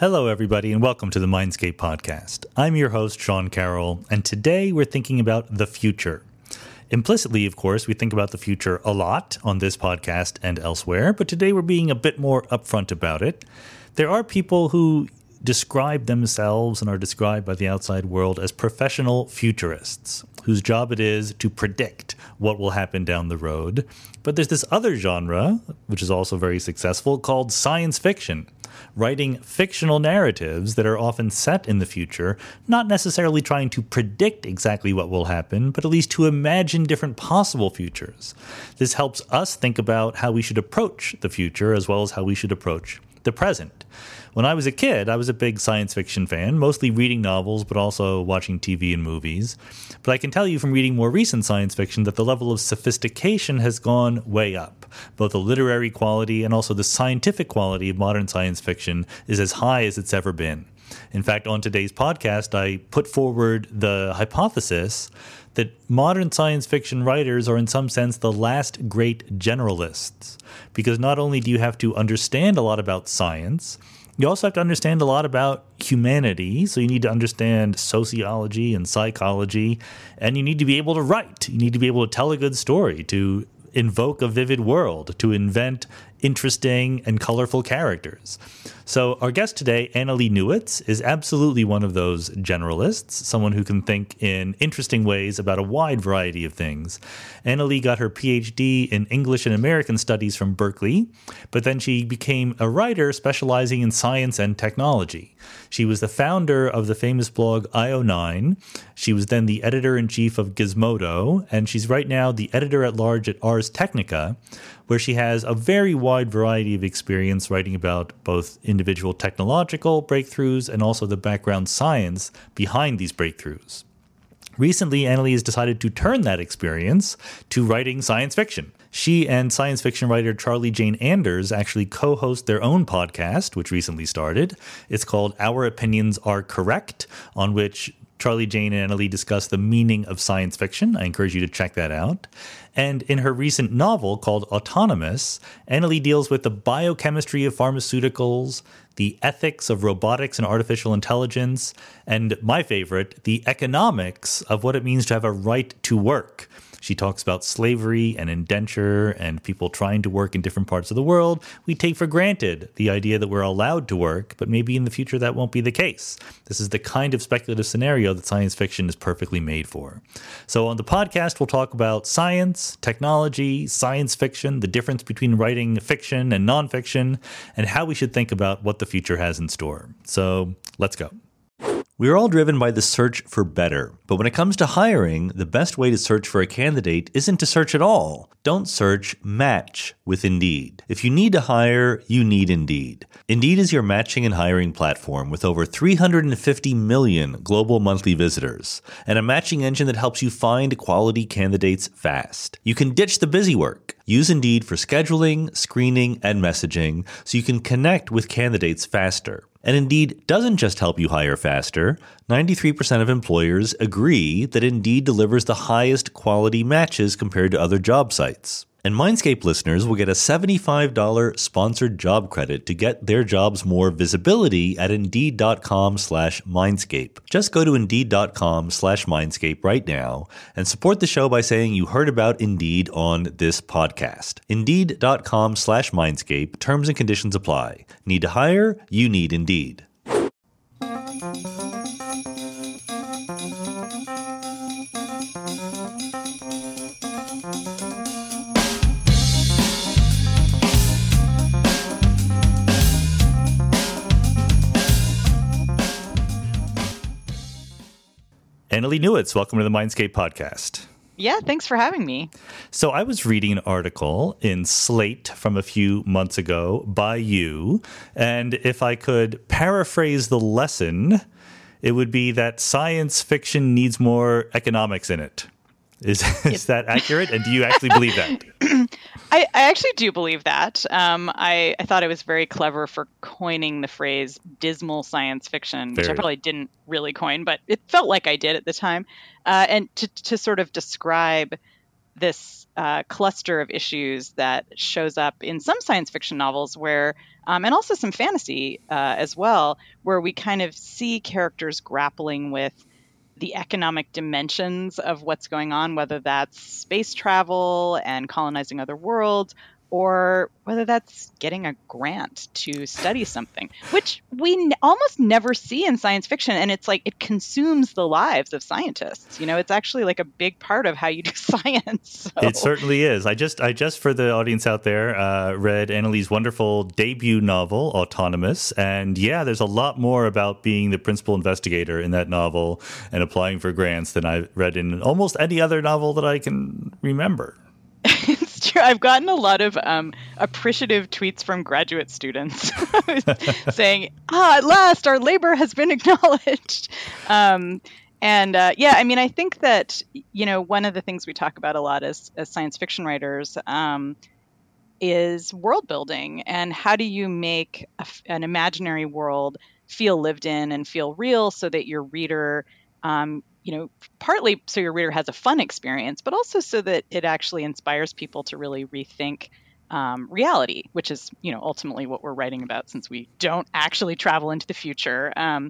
Hello, everybody, and welcome to the Mindscape podcast. I'm your host, Sean Carroll, and today we're thinking about the future. Implicitly, of course, we think about the future a lot on this podcast and elsewhere, but today we're being a bit more upfront about it. There are people who describe themselves and are described by the outside world as professional futurists, whose job it is to predict what will happen down the road. But there's this other genre, which is also very successful, called science fiction, writing fictional narratives that are often set in the future, not necessarily trying to predict exactly what will happen, but at least to imagine different possible futures. This helps us think about how we should approach the future as well as how we should approach the present. When I was a kid, I was a big science fiction fan, mostly reading novels, but also watching TV and movies. But I can tell you from reading more recent science fiction that the level of sophistication has gone way up. Both the literary quality and also the scientific quality of modern science fiction is as high as it's ever been. In fact, on today's podcast, I put forward the hypothesis that modern science fiction writers are in some sense the last great generalists. Because not only do you have to understand a lot about science, you also have to understand a lot about humanity, so you need to understand sociology and psychology, and you need to be able to write. You need to be able to tell a good story, to invoke a vivid world, to invent interesting and colorful characters. So our guest today, Annalee Newitz, is absolutely one of those generalists, someone who can think in interesting ways about a wide variety of things. Annalee got her PhD in English and American Studies from Berkeley, but then she became a writer specializing in science and technology. She was the founder of the famous blog IO9. She was then the editor-in-chief of Gizmodo, and she's right now the editor-at-large at Ars Technica, where she has a very wide variety of experience writing about both individual technological breakthroughs and also the background science behind these breakthroughs. Recently, Annalee has decided to turn that experience to writing science fiction. She and science fiction writer Charlie Jane Anders actually co-host their own podcast, which recently started. It's called Our Opinions Are Correct, on which Charlie Jane and Annalee discuss the meaning of science fiction. I encourage you to check that out. And in her recent novel called Autonomous, Annalee deals with the biochemistry of pharmaceuticals, the ethics of robotics and artificial intelligence, and my favorite, the economics of what it means to have a right to work. She talks about slavery and indenture and people trying to work in different parts of the world. We take for granted the idea that we're allowed to work, but maybe in the future that won't be the case. This is the kind of speculative scenario that science fiction is perfectly made for. So on the podcast, we'll talk about science, technology, science fiction, the difference between writing fiction and nonfiction, and how we should think about what the future has in store. So let's go. We're all driven by the search for better, but when it comes to hiring, the best way to search for a candidate isn't to search at all. Don't search, match with Indeed. If you need to hire, you need Indeed. Indeed is your matching and hiring platform with over 350 million global monthly visitors and a matching engine that helps you find quality candidates fast. You can ditch the busy work. Use Indeed for scheduling, screening, and messaging so you can connect with candidates faster. And Indeed doesn't just help you hire faster. 93% of employers agree that Indeed delivers the highest quality matches compared to other job sites. And Mindscape listeners will get a $75 sponsored job credit to get their jobs more visibility at Indeed.com/Mindscape. Just go to Indeed.com/Mindscape right now and support the show by saying you heard about Indeed on this podcast. Indeed.com/Mindscape. Terms and conditions apply. Need to hire? You need Indeed. Annalee Newitz, welcome to the Mindscape podcast. Yeah, thanks for having me. So I was reading an article in Slate from a few months ago by you, and if I could paraphrase the lesson, it would be that science fiction needs more economics in it. Is that accurate? And do you actually believe that? I actually do believe that. I thought it was very clever for coining the phrase dismal science fiction, which I probably didn't really coin, but it felt like I did at the time. And to sort of describe this cluster of issues that shows up in some science fiction novels where, and also some fantasy as well, where we kind of see characters grappling with the economic dimensions of what's going on, whether that's space travel and colonizing other worlds, or whether that's getting a grant to study something, which we almost never see in science fiction. And it's like it consumes the lives of scientists. You know, it's actually like a big part of how you do science. So. It certainly is. I just for the audience out there, read Annalie's wonderful debut novel, Autonomous. And yeah, there's a lot more about being the principal investigator in that novel and applying for grants than I've read in almost any other novel that I can remember. It's true. I've gotten a lot of appreciative tweets from graduate students saying, at last, our labor has been acknowledged. Yeah, I mean, I think that, you know, one of the things we talk about a lot as science fiction writers is world building. And how do you make an imaginary world feel lived in and feel real so that your reader you know, partly so your reader has a fun experience, but also so that it actually inspires people to really rethink reality, which is, you know, ultimately what we're writing about, since we don't actually travel into the future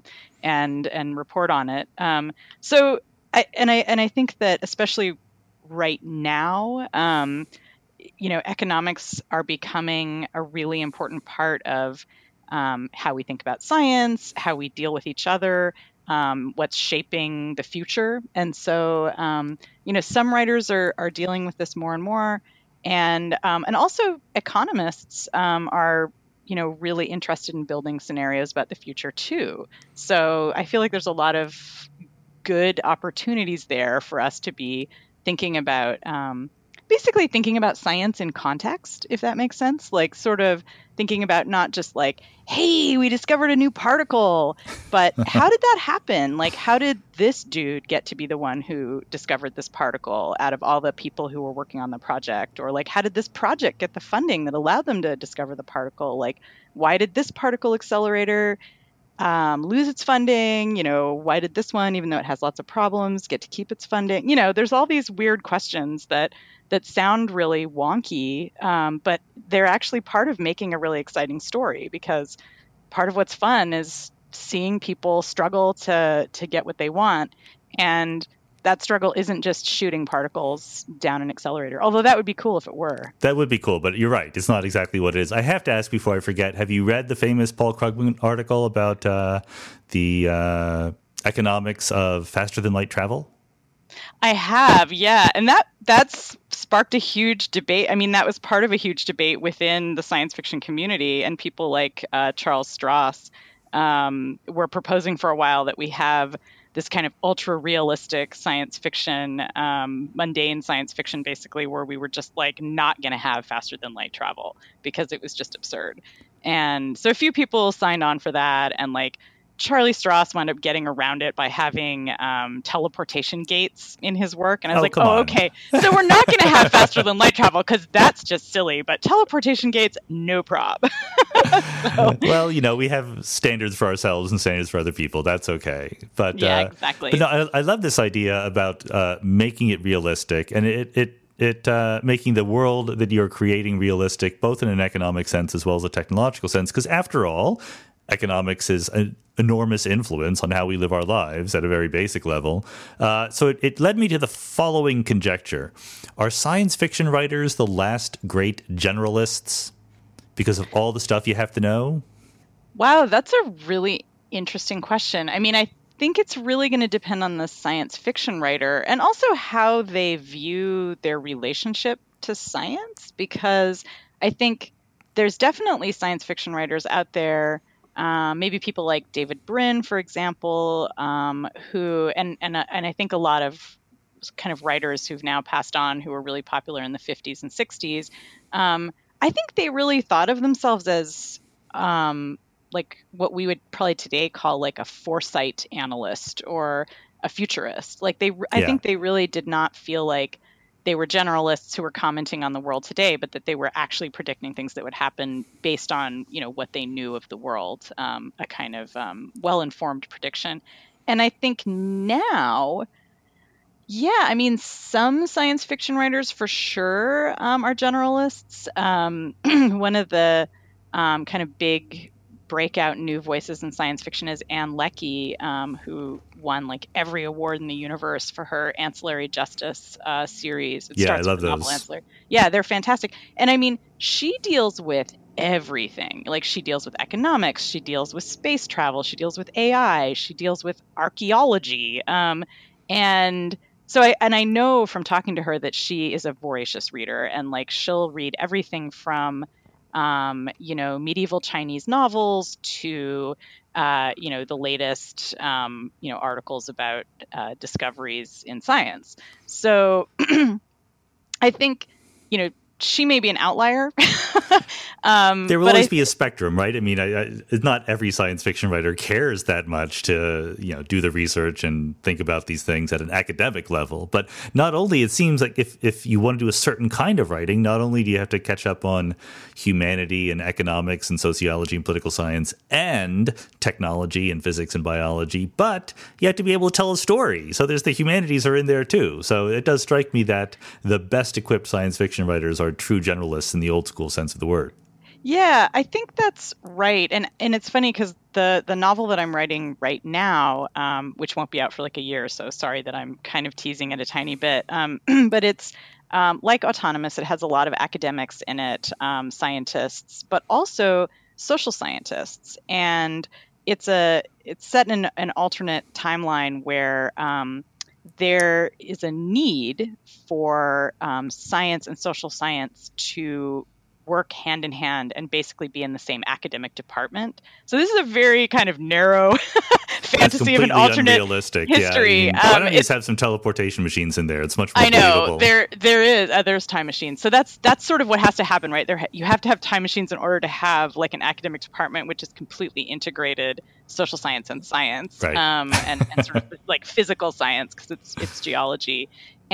and report on it. So I think that especially right now, you know, economics are becoming a really important part of how we think about science, how we deal with each other. What's shaping the future. And so, you know, some writers are dealing with this more and more. And also economists are, you know, really interested in building scenarios about the future too. So I feel like there's a lot of good opportunities there for us to be thinking about, basically thinking about science in context, if that makes sense. Like sort of thinking about not just like, hey, we discovered a new particle, but how did that happen? Like, how did this dude get to be the one who discovered this particle out of all the people who were working on the project? Or like, how did this project get the funding that allowed them to discover the particle? Like, why did this particle accelerator lose its funding? You know, why did this one, even though it has lots of problems, get to keep its funding? You know, there's all these weird questions that sound really wonky, but they're actually part of making a really exciting story, because part of what's fun is seeing people struggle to get what they want. And that struggle isn't just shooting particles down an accelerator, although that would be cool if it were. That would be cool, but you're right. It's not exactly what it is. I have to ask before I forget, have you read the famous Paul Krugman article about the economics of faster-than-light travel? I have, yeah. And that's sparked a huge debate. I mean, that was part of a huge debate within the science fiction community, and people like Charles Stross were proposing for a while that we have this kind of ultra realistic science fiction, mundane science fiction, basically, where we were just like not going to have faster than light travel because it was just absurd. And so a few people signed on for that, and like Charlie Stross wound up getting around it by having teleportation gates in his work. And I was okay, so we're not going to have faster than light travel because that's just silly. But teleportation gates, no prob. So. Well, you know, we have standards for ourselves and standards for other people. That's okay. But yeah, exactly. But no, I love this idea about making it realistic, and it making the world that you're creating realistic, both in an economic sense as well as a technological sense. Because after all, economics is an enormous influence on how we live our lives at a very basic level. So it led me to the following conjecture. Are science fiction writers the last great generalists because of all the stuff you have to know? Wow, that's a really interesting question. I mean, I think it's really going to depend on the science fiction writer and also how they view their relationship to science, because I think there's definitely science fiction writers out there, maybe people like David Brin, for example, who, and I think a lot of kind of writers who've now passed on who were really popular in the 50s and 60s, I think they really thought of themselves as like what we would probably today call like a foresight analyst or a futurist. Like I think they really did not feel like they were generalists who were commenting on the world today, but that they were actually predicting things that would happen based on, you know, what they knew of the world, a kind of well-informed prediction. And I think now, Yeah, I mean, some science fiction writers for sure are generalists. One of the kind of big breakout new voices in science fiction is Anne Leckie, who won like every award in the universe for her Ancillary Justice series. It Yeah, I starts with love the novel those. Ancillary. Yeah, they're fantastic. And I mean, she deals with everything. Like she deals with economics, she deals with space travel, she deals with AI, she deals with archaeology. And I know from talking to her that she is a voracious reader, and like she'll read everything from medieval Chinese novels to the latest articles about discoveries in science. So I think she may be an outlier. There will but always be a spectrum, right? I mean, not every science fiction writer cares that much to, do the research and think about these things at an academic level. But not only, it seems like if you want to do a certain kind of writing, not only do you have to catch up on humanity and economics and sociology and political science and technology and physics and biology, but you have to be able to tell a story. So there's the humanities are in there too. So it does strike me that the best equipped science fiction writers are true generalists in the old school sense of the word. Yeah, I think that's right. And it's funny because the novel that I'm writing right now, which won't be out for like a year, so sorry that I'm kind of teasing it a tiny bit, but it's like Autonomous. It has a lot of academics in it, scientists, but also social scientists. And it's set in an alternate timeline where there is a need for science and social science to work hand in hand and basically be in the same academic department. So this is a very kind of narrow fantasy of an alternate unrealistic. history. Yeah, why don't you just have some teleportation machines in there? It's much more believable. There is there's time machines. So that's sort of what has to happen, right? You have to have time machines in order to have like an academic department which is completely integrated social science and science, right. and sort of like physical science because it's geology.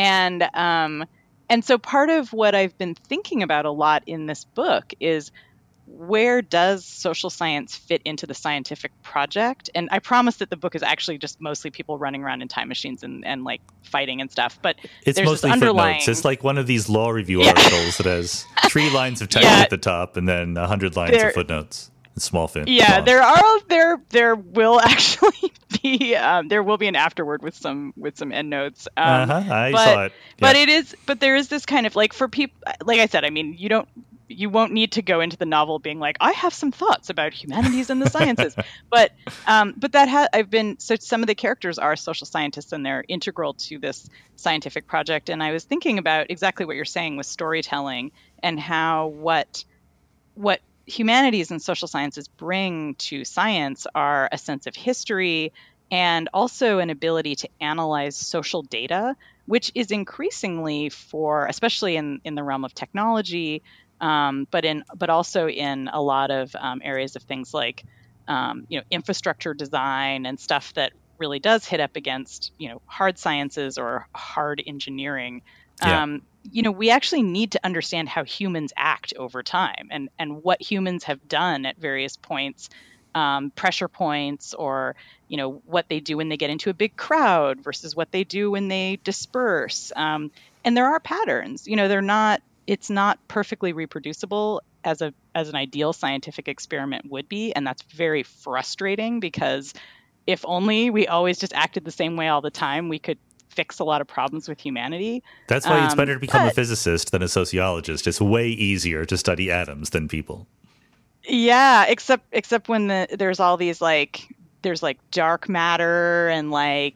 And so part of what I've been thinking about a lot in this book is where does social science fit into the scientific project? And I promise that the book is actually just mostly people running around in time machines and like fighting and stuff. But it's there's mostly this underlying... footnotes. It's like one of these law review articles that has 3 lines of text at the top and then 100 lines of footnotes. Small font. Yeah, there will actually be there will be an afterword with some endnotes. I saw it. Yeah. But there is this kind of like for people, like I said, I mean, you won't need to go into the novel being like, I have some thoughts about humanities and the sciences, but so some of the characters are social scientists and they're integral to this scientific project. And I was thinking about exactly what you're saying with storytelling and how what humanities and social sciences bring to science are a sense of history and also an ability to analyze social data, which is increasingly especially in the realm of technology, but also in a lot of areas of things like infrastructure design and stuff that really does hit up against hard sciences or hard engineering. Yeah. We actually need to understand how humans act over time and what humans have done at various points, pressure points, or, what they do when they get into a big crowd versus what they do when they disperse. And there are patterns, it's not perfectly reproducible as an ideal scientific experiment would be. And that's very frustrating because if only we always just acted the same way all the time, we could fix a lot of problems with humanity. That's why it's better to become a physicist than a sociologist. It's way easier to study atoms than people. Yeah, except when there's all these there's dark matter and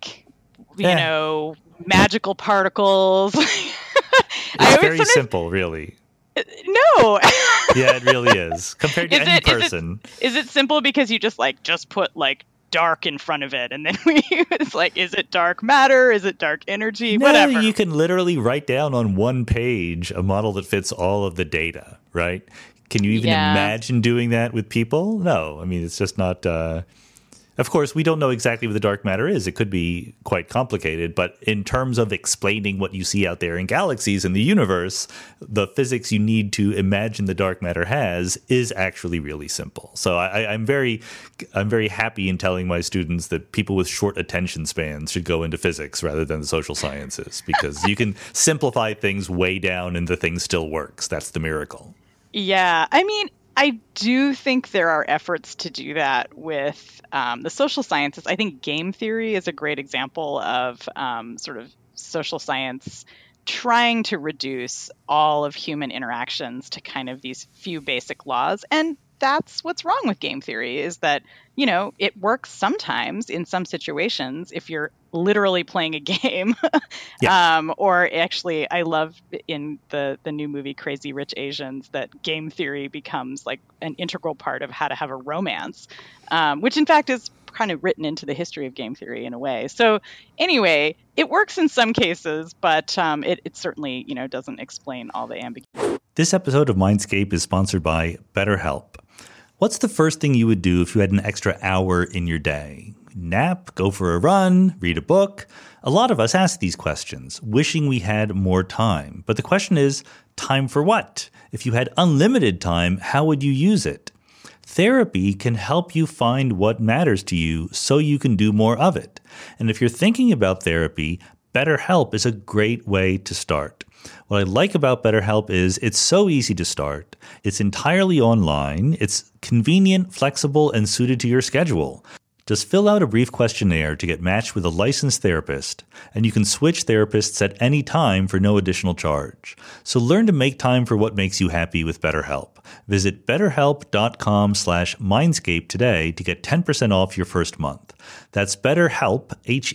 magical particles. It's very simple, really. No. Yeah, it really is. Compared to any person. Is it simple because you just put dark in front of it and then it's is it dark matter, is it dark energy, whatever. You can literally write down on one page a model that fits all of the data, right? Can you even imagine doing that with people? No, I mean, it's just not Of course, we don't know exactly what the dark matter is. It could be quite complicated, but in terms of explaining what you see out there in galaxies in the universe, the physics you need to imagine the dark matter has is actually really simple. So I'm very happy in telling my students that people with short attention spans should go into physics rather than the social sciences, because you can simplify things way down and the thing still works. That's the miracle. Yeah, I mean, I do think there are efforts to do that with the social sciences. I think game theory is a great example of sort of social science trying to reduce all of human interactions to kind of these few basic laws. And that's what's wrong with game theory, is that, you know, it works sometimes in some situations if you're literally playing a game. Yeah. Or actually, I love in the new movie Crazy Rich Asians that game theory becomes like an integral part of how to have a romance, which in fact is kind of written into the history of game theory in a way. So anyway, it works in some cases, but it certainly, you know, doesn't explain all the ambiguity. This episode of Mindscape is sponsored by BetterHelp. What's the first thing you would do if you had an extra hour in your day? Nap, go for a run, read a book? A lot of us ask these questions, wishing we had more time. But the question is, time for what? If you had unlimited time, how would you use it? Therapy can help you find what matters to you so you can do more of it. And if you're thinking about therapy, BetterHelp is a great way to start. What I like about BetterHelp is it's so easy to start. It's entirely online. It's convenient, flexible, and suited to your schedule. Just fill out a brief questionnaire to get matched with a licensed therapist, and you can switch therapists at any time for no additional charge. So learn to make time for what makes you happy with BetterHelp. Visit betterhelp.com/mindscape today to get 10% off your first month. That's BetterHelp,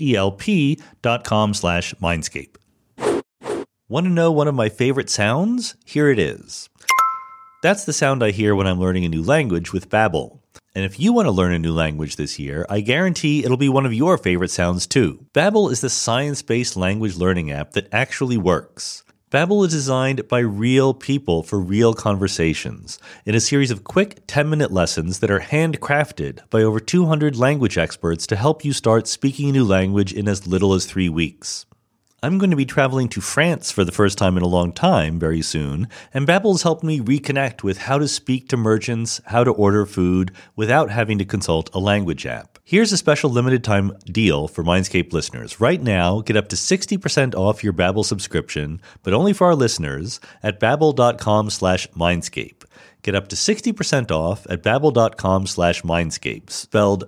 HELP.com/mindscape. Want to know one of my favorite sounds? Here it is. That's the sound I hear when I'm learning a new language with Babbel. And if you want to learn a new language this year, I guarantee it'll be one of your favorite sounds too. Babbel is the science-based language learning app that actually works. Babbel is designed by real people for real conversations in a series of quick 10-minute lessons that are handcrafted by over 200 language experts to help you start speaking a new language in as little as 3 weeks. I'm going to be traveling to France for the first time in a long time very soon, and Babbel's helped me reconnect with how to speak to merchants, how to order food, without having to consult a language app. Here's a special limited time deal for Mindscape listeners. Right now, get up to 60% off your Babbel subscription, but only for our listeners at babbel.com/mindscape. Get up to 60% off at babbel.com/mindscape, spelled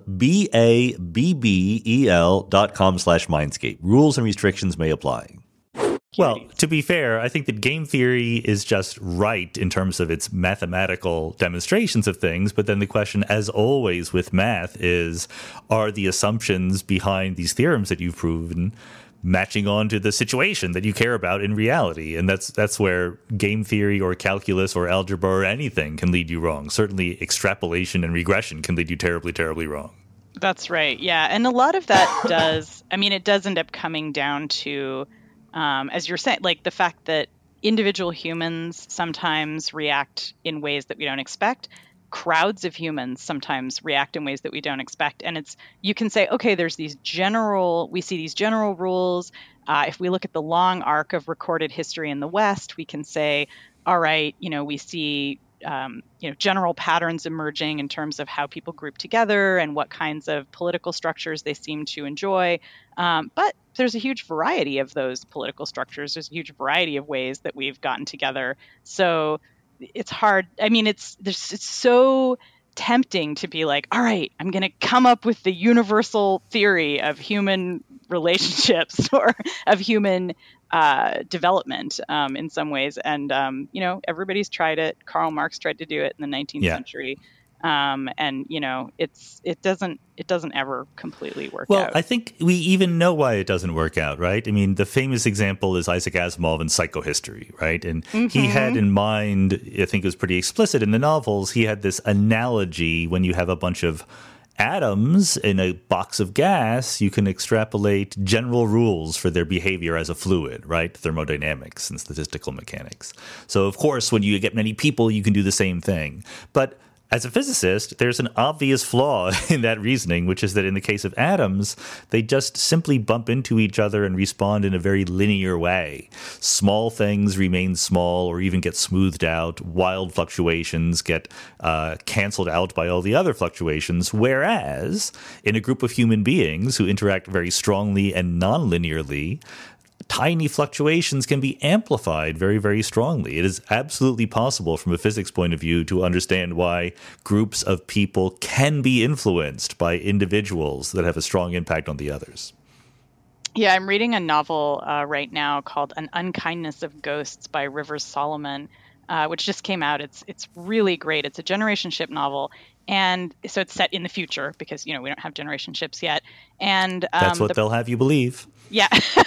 BABBEL.com/mindscape. Rules and restrictions may apply. Well, to be fair, I think that game theory is just right in terms of its mathematical demonstrations of things. But then the question, as always with math, is, are the assumptions behind these theorems that you've proven matching on to the situation that you care about in reality? And that's where game theory or calculus or algebra or anything can lead you wrong. Certainly extrapolation and regression can lead you terribly, terribly wrong. That's right. Yeah. And a lot of that does end up coming down to, as you're saying, like the fact that individual humans sometimes react in ways that we don't expect. Crowds of humans sometimes react in ways that we don't expect. And you can say, okay, we see these general rules. If we look at the long arc of recorded history in the West, we can say, all right, we see, general patterns emerging in terms of how people group together and what kinds of political structures they seem to enjoy. But there's a huge variety of those political structures. There's a huge variety of ways that we've gotten together. So it's hard. I mean, it's so tempting to be like, all right, I'm going to come up with the universal theory of human relationships or of human development in some ways. And, everybody's tried it. Karl Marx tried to do it in the 19th century. And it doesn't ever completely work out. Well, I think we even know why it doesn't work out, right? I mean, the famous example is Isaac Asimov in Psychohistory, right? And he had in mind, I think it was pretty explicit in the novels, he had this analogy: when you have a bunch of atoms in a box of gas, you can extrapolate general rules for their behavior as a fluid, right? Thermodynamics and statistical mechanics. So, of course, when you get many people, you can do the same thing. But As a physicist, there's an obvious flaw in that reasoning, which is that in the case of atoms, they just simply bump into each other and respond in a very linear way. Small things remain small or even get smoothed out. Wild fluctuations get canceled out by all the other fluctuations. Whereas in a group of human beings who interact very strongly and non-linearly, tiny fluctuations can be amplified very, very strongly. It is absolutely possible from a physics point of view to understand why groups of people can be influenced by individuals that have a strong impact on the others. Yeah, I'm reading a novel right now called An Unkindness of Ghosts by Rivers Solomon, which just came out. It's really great. It's a generation ship novel. And so it's set in the future because, we don't have generation ships yet. And that's what they'll have you believe. Yeah.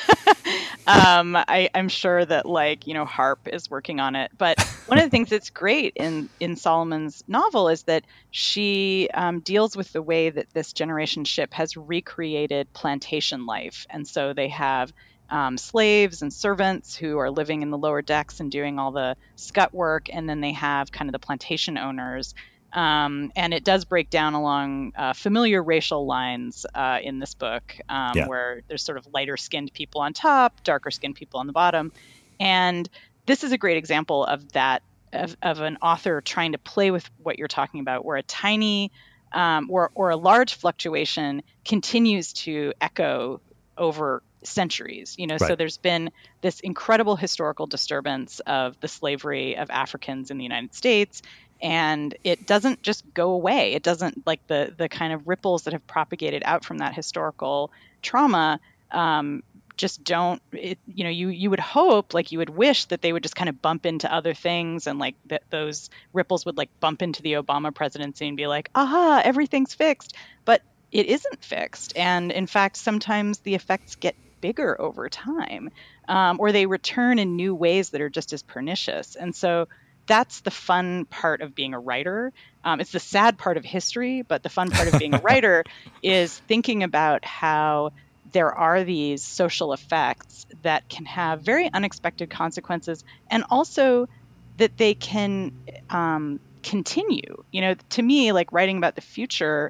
I'm sure that HARP is working on it. But one of the things that's great in Solomon's novel is that she deals with the way that this generation ship has recreated plantation life. And so they have slaves and servants who are living in the lower decks and doing all the scut work. And then they have kind of the plantation owners. And it does break down along familiar racial lines in this book, where there's sort of lighter-skinned people on top, darker-skinned people on the bottom. And this is a great example of that, of an author trying to play with what you're talking about, where a tiny or a large fluctuation continues to echo over centuries. Right. So there's been this incredible historical disturbance of the slavery of Africans in the United States. And it doesn't just go away. It doesn't, like the kind of ripples that have propagated out from that historical trauma just don't, you would hope, you would wish that they would just kind of bump into other things and that those ripples would bump into the Obama presidency and be like, aha, everything's fixed. But it isn't fixed. And in fact, sometimes the effects get bigger over time, or they return in new ways that are just as pernicious. And so that's the fun part of being a writer. It's the sad part of history, but the fun part of being a writer is thinking about how there are these social effects that can have very unexpected consequences, and also that they can continue. To me, writing about the future,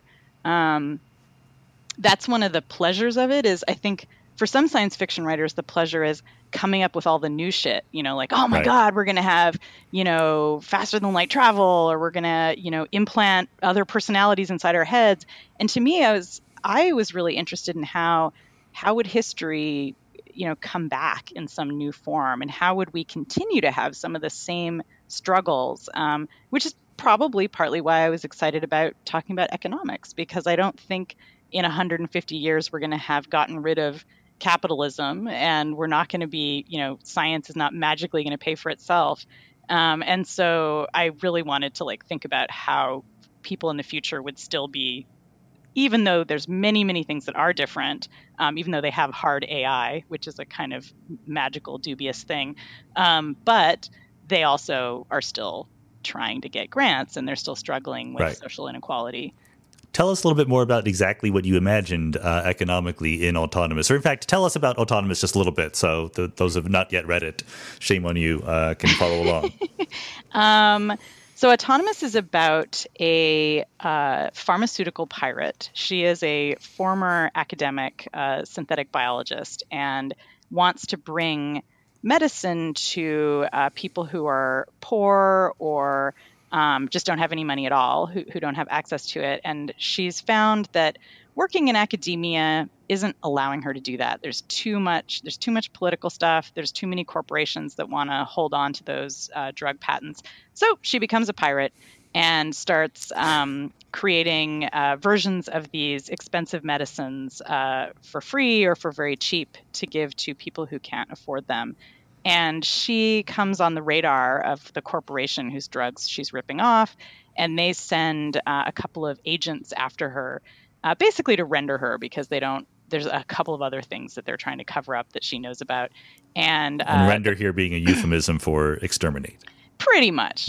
that's one of the pleasures of it. Is I think for some science fiction writers, the pleasure is coming up with all the new shit, oh my God, we're going to have, faster than light travel, or we're going to, implant other personalities inside our heads. And to me, I was really interested in how would history, come back in some new form, and how would we continue to have some of the same struggles, which is probably partly why I was excited about talking about economics, because I don't think in 150 years we're going to have gotten rid of capitalism, and we're not going to be, science is not magically going to pay for itself. And so I really wanted to think about how people in the future would still be, even though there's many, many things that are different, even though they have hard AI, which is a kind of magical, dubious thing. But they also are still trying to get grants, and they're still struggling with social inequality. Tell us a little bit more about exactly what you imagined economically in Autonomous. Or in fact, tell us about Autonomous just a little bit, so those who have not yet read it, shame on you, can follow along. So Autonomous is about a pharmaceutical pirate. She is a former academic synthetic biologist and wants to bring medicine to people who are poor or just don't have any money at all, who don't have access to it. And she's found that working in academia isn't allowing her to do that. There's too much political stuff. There's too many corporations that want to hold on to those drug patents. So she becomes a pirate and starts creating versions of these expensive medicines for free or for very cheap to give to people who can't afford them. And she comes on the radar of the corporation whose drugs she's ripping off, and they send a couple of agents after her, basically to render her because there's a couple of other things that they're trying to cover up that she knows about. And render here being a euphemism for exterminate. Pretty much.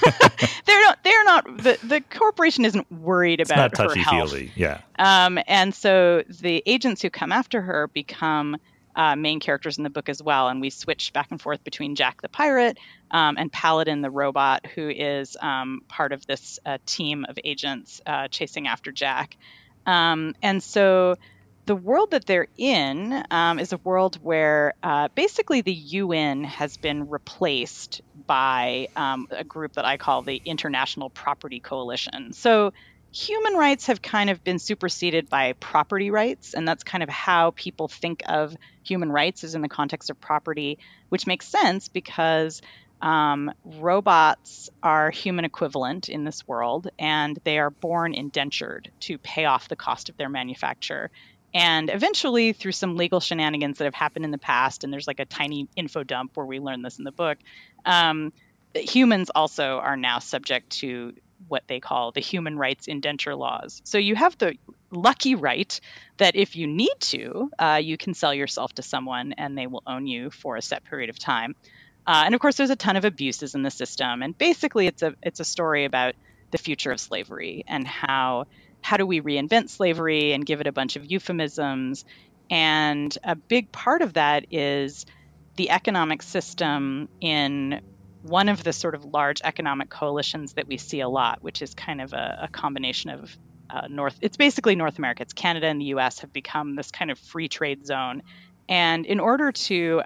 They're not the corporation isn't worried about it's not her health. touchy-feely, yeah. And so the agents who come after her become main characters in the book as well. And we switch back and forth between Jack the pirate and Paladin the robot, who is part of this team of agents chasing after Jack. And so the world that they're in is a world where basically the UN has been replaced by a group that I call the International Property Coalition. So human rights have kind of been superseded by property rights, and that's kind of how people think of human rights, is in the context of property, which makes sense because robots are human equivalent in this world, and they are born indentured to pay off the cost of their manufacture. And eventually, through some legal shenanigans that have happened in the past, and there's like a tiny info dump where we learn this in the book, humans also are now subject to what they call the human rights indenture laws. So you have the lucky right that if you need to, you can sell yourself to someone and they will own you for a set period of time. And of course, there's a ton of abuses in the system. And basically, it's a story about the future of slavery and how do we reinvent slavery and give it a bunch of euphemisms. And a big part of that is the economic system in one of the sort of large economic coalitions that we see a lot, which is kind of a combination of it's basically North America. It's Canada and the US have become this kind of free trade zone. And in order to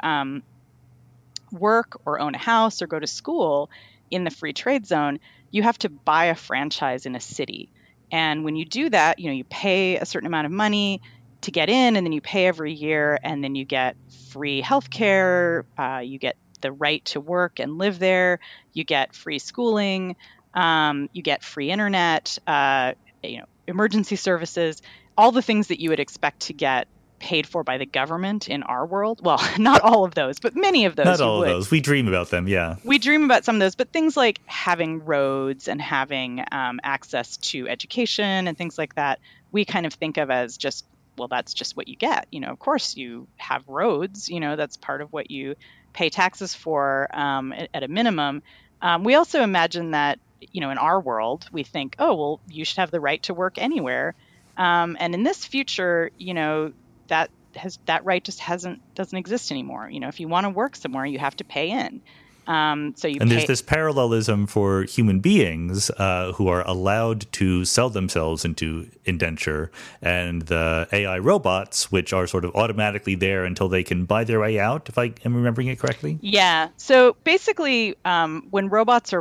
work or own a house or go to school in the free trade zone, you have to buy a franchise in a city. And when you do that, you pay a certain amount of money to get in, and then you pay every year, and then you get free healthcare, you get the right to work and live there, you get free schooling, you get free internet, emergency services, all the things that you would expect to get paid for by the government in our world. Well, not all of those, but many of those. Not all of those. We dream about them, yeah. We dream about some of those, but things like having roads and having access to education and things like that, we kind of think of as just, well, that's just what you get. Of course you have roads, that's part of what you pay taxes for at a minimum. We also imagine that, in our world, we think, oh, well, you should have the right to work anywhere. And in this future, that right just doesn't exist anymore. If you want to work somewhere, you have to pay in. There's this parallelism for human beings who are allowed to sell themselves into indenture, and the AI robots, which are sort of automatically there until they can buy their way out, if I am remembering it correctly. Yeah. So basically, when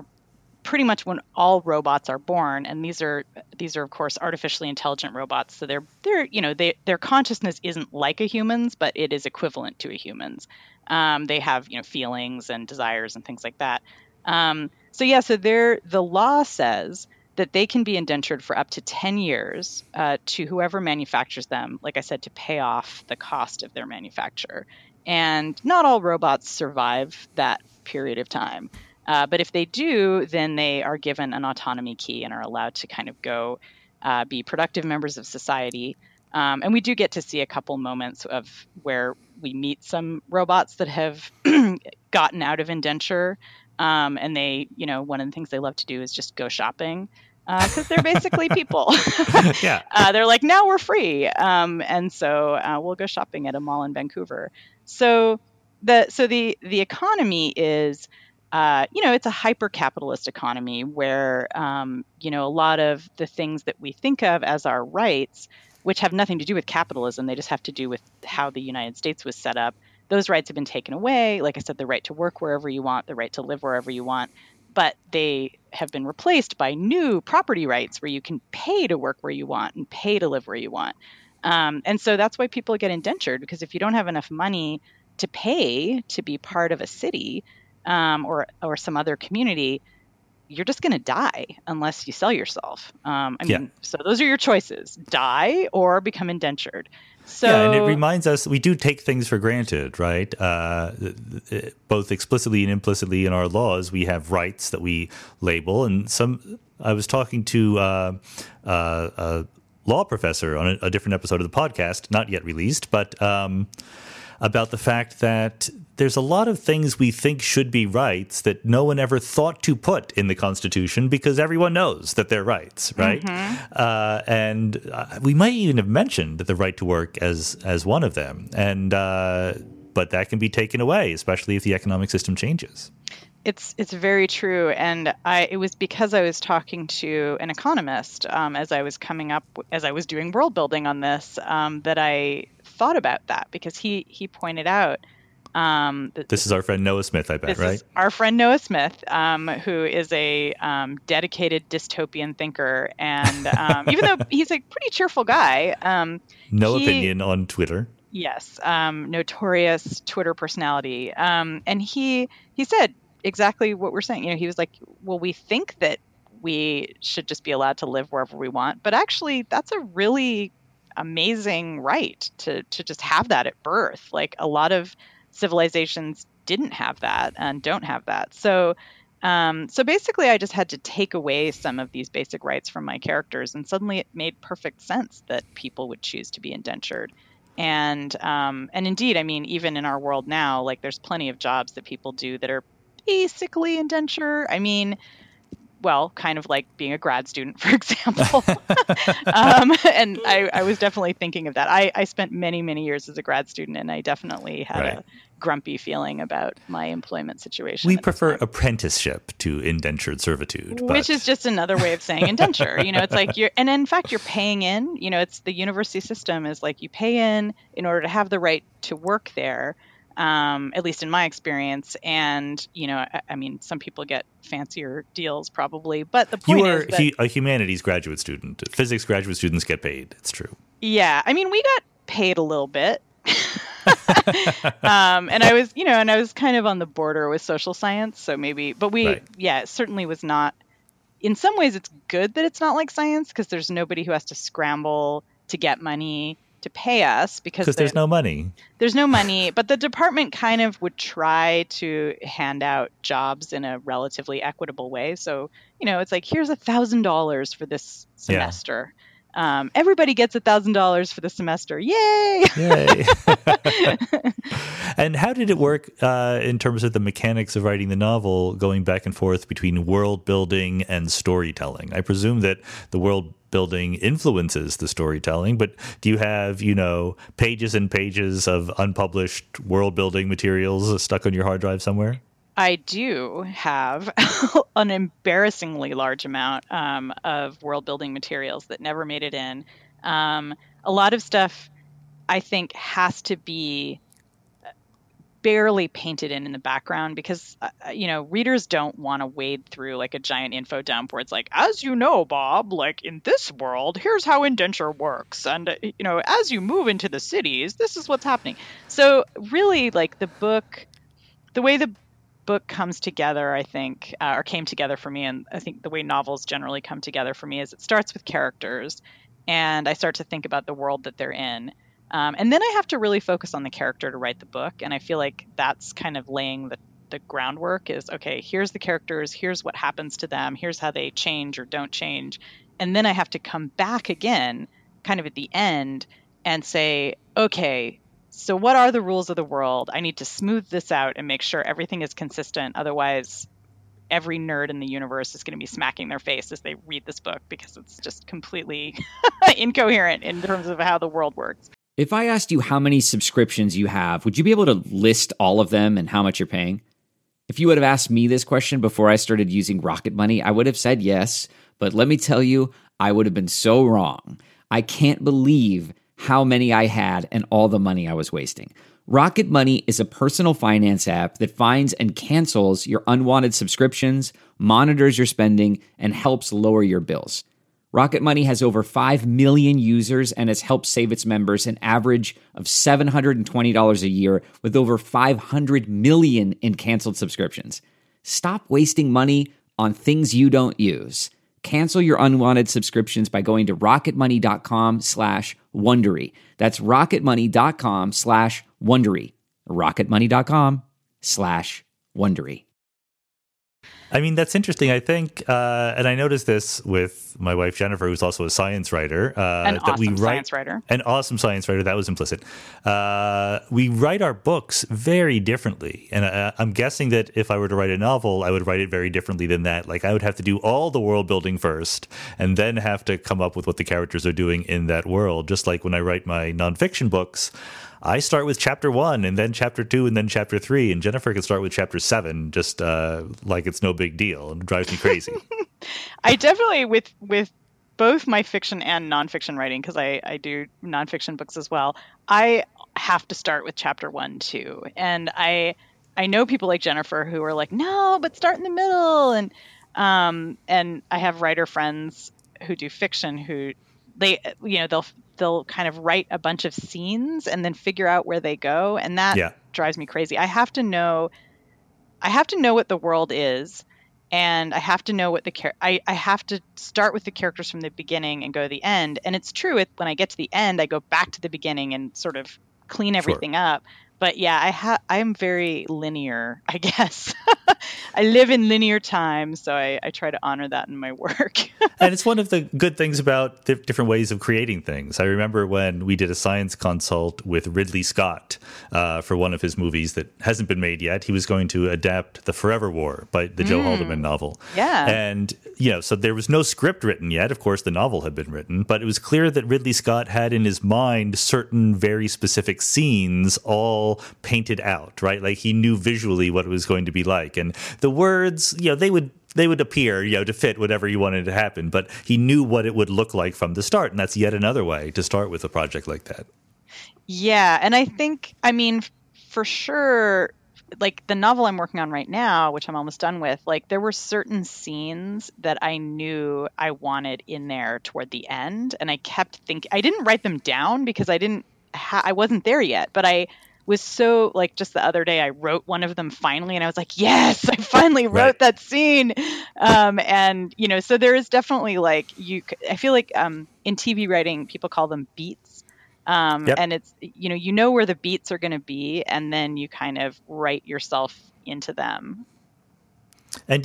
all robots are born, and these are of course artificially intelligent robots, so their consciousness isn't like a human's, but it is equivalent to a human's. They have feelings and desires and things like that. So the law says that they can be indentured for up to 10 years to whoever manufactures them, like I said, to pay off the cost of their manufacture. And not all robots survive that period of time. But if they do, then they are given an autonomy key and are allowed to kind of go be productive members of society. And we do get to see a couple moments of where we meet some robots that have gotten out of indenture. And they, one of the things they love to do is just go shopping because they're basically people. Yeah. They're like, now we're free. And so we'll go shopping at a mall in Vancouver. So the economy is... it's a hyper-capitalist economy where, a lot of the things that we think of as our rights, which have nothing to do with capitalism, they just have to do with how the United States was set up. Those rights have been taken away. Like I said, the right to work wherever you want, the right to live wherever you want, but they have been replaced by new property rights where you can pay to work where you want and pay to live where you want. And so that's why people get indentured, because if you don't have enough money to pay to be part of a city, or some other community, you're just going to die unless you sell yourself. So those are your choices: die or become indentured. So, yeah, and it reminds us we do take things for granted, right? Both explicitly and implicitly in our laws, we have rights that we label. And I was talking to a law professor on a different episode of the podcast, not yet released, but about the fact that there's a lot of things we think should be rights that no one ever thought to put in the Constitution because everyone knows that they're rights, right? And we might even have mentioned the right to work as one of them. And but that can be taken away, especially if the economic system changes. It's very true, and it was because I was talking to an economist as I was doing world building on this that I thought about that, because he pointed out this is our friend Noah Smith, I bet, right? This is our friend Noah Smith, who is a dedicated dystopian thinker, and even though he's a pretty cheerful guy, no opinion on Twitter. Yes, notorious Twitter personality, and he said exactly what we're saying. He was like, well, we think that we should just be allowed to live wherever we want, but actually that's a really amazing right to just have that at birth. Like, a lot of civilizations didn't have that and don't have that. So basically I just had to take away some of these basic rights from my characters, and suddenly it made perfect sense that people would choose to be indentured. And indeed, I mean, even in our world now, like, there's plenty of jobs that people do that are basically indenture. I mean, well, kind of like being a grad student, for example. And I was definitely thinking of that. I spent many, many years as a grad student, and I definitely had a grumpy feeling about my employment situation. We prefer apprenticeship to indentured servitude. Which is just another way of saying indenture. It's like and in fact, you're paying in. It's the university system is like, you pay in order to have the right to work there. At least in my experience. And, I mean, some people get fancier deals probably, but the point is that a humanities graduate student. Physics graduate students get paid. It's true. Yeah. I mean, we got paid a little bit. And I was kind of on the border with social science. So maybe, but it certainly was not. In some ways, it's good that it's not like science, because there's nobody who has to scramble to get money to pay us, because there's no money. There's no money, but the department kind of would try to hand out jobs in a relatively equitable way. So, it's like, here's $1,000 for this semester. Yeah. Everybody gets $1,000 for the semester. Yay! Yay! And how did it work in terms of the mechanics of writing the novel, going back and forth between world building and storytelling? I presume that the world building influences the storytelling, but do you have, pages and pages of unpublished world building materials stuck on your hard drive somewhere? I do have an embarrassingly large amount of world building materials that never made it in. A lot of stuff, I think, has to be barely painted in the background, because readers don't want to wade through like a giant info dump where it's like, as you know, Bob, like, in this world, here's how indenture works, and as you move into the cities, this is what's happening. So really, like, the way the book comes together, I think, or came together for me, and I think the way novels generally come together for me, is it starts with characters, and I start to think about the world that they're in. And then I have to really focus on the character to write the book. And I feel like that's kind of laying the groundwork is, okay, here's the characters, here's what happens to them, here's how they change or don't change. And then I have to come back again, kind of at the end, and say, okay, so what are the rules of the world? I need to smooth this out and make sure everything is consistent. Otherwise, every nerd in the universe is going to be smacking their face as they read this book, because it's just completely incoherent in terms of how the world works. If I asked you how many subscriptions you have, would you be able to list all of them and how much you're paying? If you would have asked me this question before I started using Rocket Money, I would have said yes. But let me tell you, I would have been so wrong. I can't believe how many I had and all the money I was wasting. Rocket Money is a personal finance app that finds and cancels your unwanted subscriptions, monitors your spending, and helps lower your bills. Rocket Money has over 5 million users and has helped save its members an average of $720 a year, with over 500 million in canceled subscriptions. Stop wasting money on things you don't use. Cancel your unwanted subscriptions by going to rocketmoney.com/Wondery. That's rocketmoney.com/Wondery. rocketmoney.com/Wondery. I mean, that's interesting. I think, and I noticed this with my wife, Jennifer, who's also a science writer. An awesome science writer. An awesome science writer. That was implicit. We write our books very differently. And I'm guessing that if I were to write a novel, I would write it very differently than that. Like, I would have to do all the world building first and then have to come up with what the characters are doing in that world. Just like when I write my nonfiction books, I start with chapter 1 and then chapter 2 and then chapter 3. And Jennifer can start with chapter 7, just like it's no big deal. It drives me crazy. I definitely, with both my fiction and nonfiction writing, because I do nonfiction books as well, I have to start with chapter 1 too. And I know people like Jennifer who are like, no, but start in the middle. And I have writer friends who do fiction who they'll kind of write a bunch of scenes and then figure out where they go, and that drives me crazy. I have to know what the world is, and I have to know what I have to start with the characters from the beginning and go to the end. And it's true, when I get to the end, I go back to the beginning and sort of clean everything up. But yeah, I'm very linear, I guess. I live in linear time, so I try to honor that in my work. And it's one of the good things about different ways of creating things. I remember when we did a science consult with Ridley Scott for one of his movies that hasn't been made yet. He was going to adapt The Forever War by the Joe Haldeman novel. Yeah. And, so there was no script written yet. Of course, the novel had been written, but it was clear that Ridley Scott had in his mind certain very specific scenes all painted out, right? Like, he knew visually what it was going to be like. And the words, they would appear, to fit whatever you wanted to happen, but he knew what it would look like from the start. And that's yet another way to start with a project like that. Yeah. And I think, for sure, like the novel I'm working on right now, which I'm almost done with, like there were certain scenes that I knew I wanted in there toward the end. And I kept thinking, I didn't write them down because I wasn't there yet, but I was so, like, just the other day I wrote one of them finally, and I was like, yes, I finally wrote that scene. And so there is definitely like, I feel like in TV writing people call them beats, and it's where the beats are going to be, and then you kind of write yourself into them. And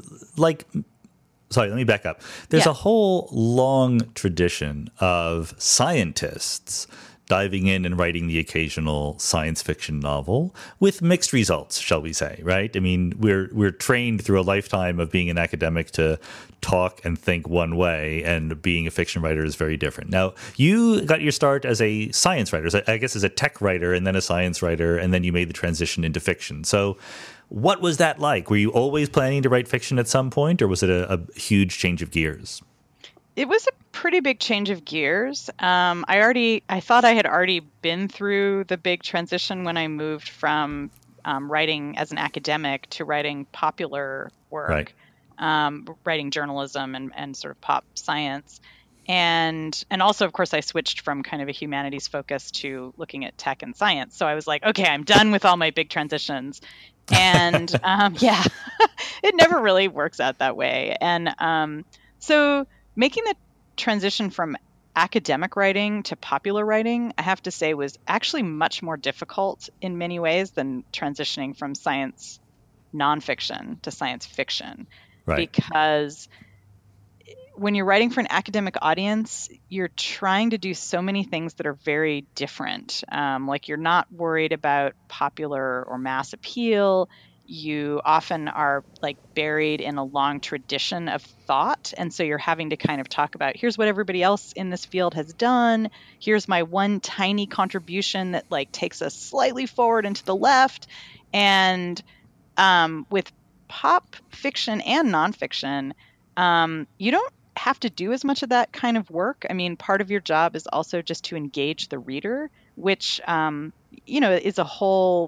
sorry, let me back up. There's a whole long tradition of scientists diving in and writing the occasional science fiction novel with mixed results, shall we say, right? I mean, we're trained through a lifetime of being an academic to talk and think one way, and being a fiction writer is very different. Now, you got your start as a science writer, I guess as a tech writer and then a science writer, and then you made the transition into fiction. So what was that like? Were you always planning to write fiction at some point, or was it a huge change of gears? It was a pretty big change of gears. I thought I had already been through the big transition when I moved from writing as an academic to writing popular work, writing journalism and sort of pop science. And also, of course, I switched from kind of a humanities focus to looking at tech and science. So I was like, okay, I'm done with all my big transitions. And it never really works out that way. And so making the transition from academic writing to popular writing, I have to say, was actually much more difficult in many ways than transitioning from science nonfiction to science fiction. Right. Because when you're writing for an academic audience, you're trying to do so many things that are very different. Like, you're not worried about popular or mass appeal. You often are like buried in a long tradition of thought. And so you're having to kind of talk about, here's what everybody else in this field has done. Here's my one tiny contribution that like takes us slightly forward and to the left. And with pop fiction and nonfiction, you don't have to do as much of that kind of work. I mean, part of your job is also just to engage the reader, which, is a whole...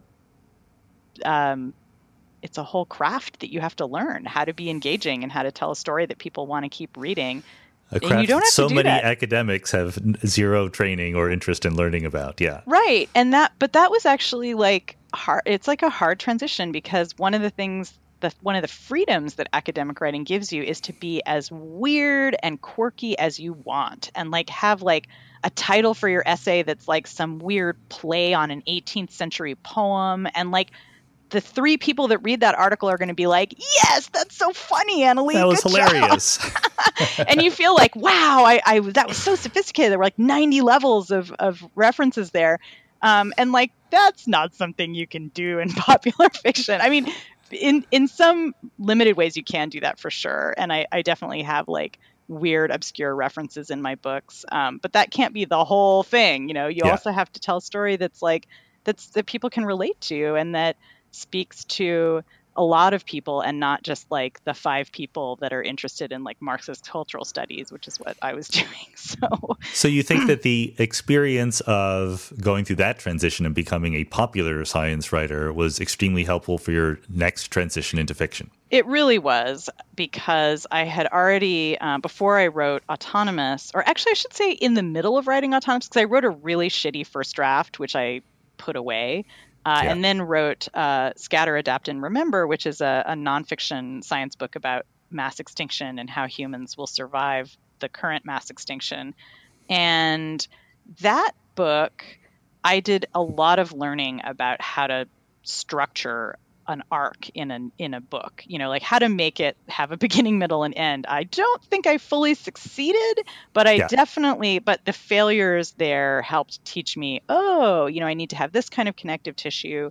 it's a whole craft that you have to learn, how to be engaging and how to tell a story that people want to keep reading. A craft you don't have so to do many that. Academics have zero training or interest in learning about. Yeah. Right. But that was actually like hard. It's like a hard transition, because one of the freedoms that academic writing gives you is to be as weird and quirky as you want, and like have like a title for your essay that's like some weird play on an 18th century poem, and like the 3 people that read that article are going to be like, yes, that's so funny, Annalee. That was hilarious. And you feel like, wow, I that was so sophisticated. There were like 90 levels of references there. And like, that's not something you can do in popular fiction. I mean, in some limited ways, you can do that for sure. And I definitely have like weird, obscure references in my books. But that can't be the whole thing. You also have to tell a story that people can relate to and that speaks to a lot of people and not just like the 5 people that are interested in like Marxist cultural studies, which is what I was doing. So you think that the experience of going through that transition and becoming a popular science writer was extremely helpful for your next transition into fiction? It really was, because I had already, before I wrote Autonomous, or actually I should say in the middle of writing Autonomous, because I wrote a really shitty first draft, which I put away. And then wrote Scatter, Adapt, and Remember, which is a nonfiction science book about mass extinction and how humans will survive the current mass extinction. And that book, I did a lot of learning about how to structure an arc in a book, like how to make it have a beginning, middle, and end. I don't think I fully succeeded, but but the failures there helped teach me, I need to have this kind of connective tissue.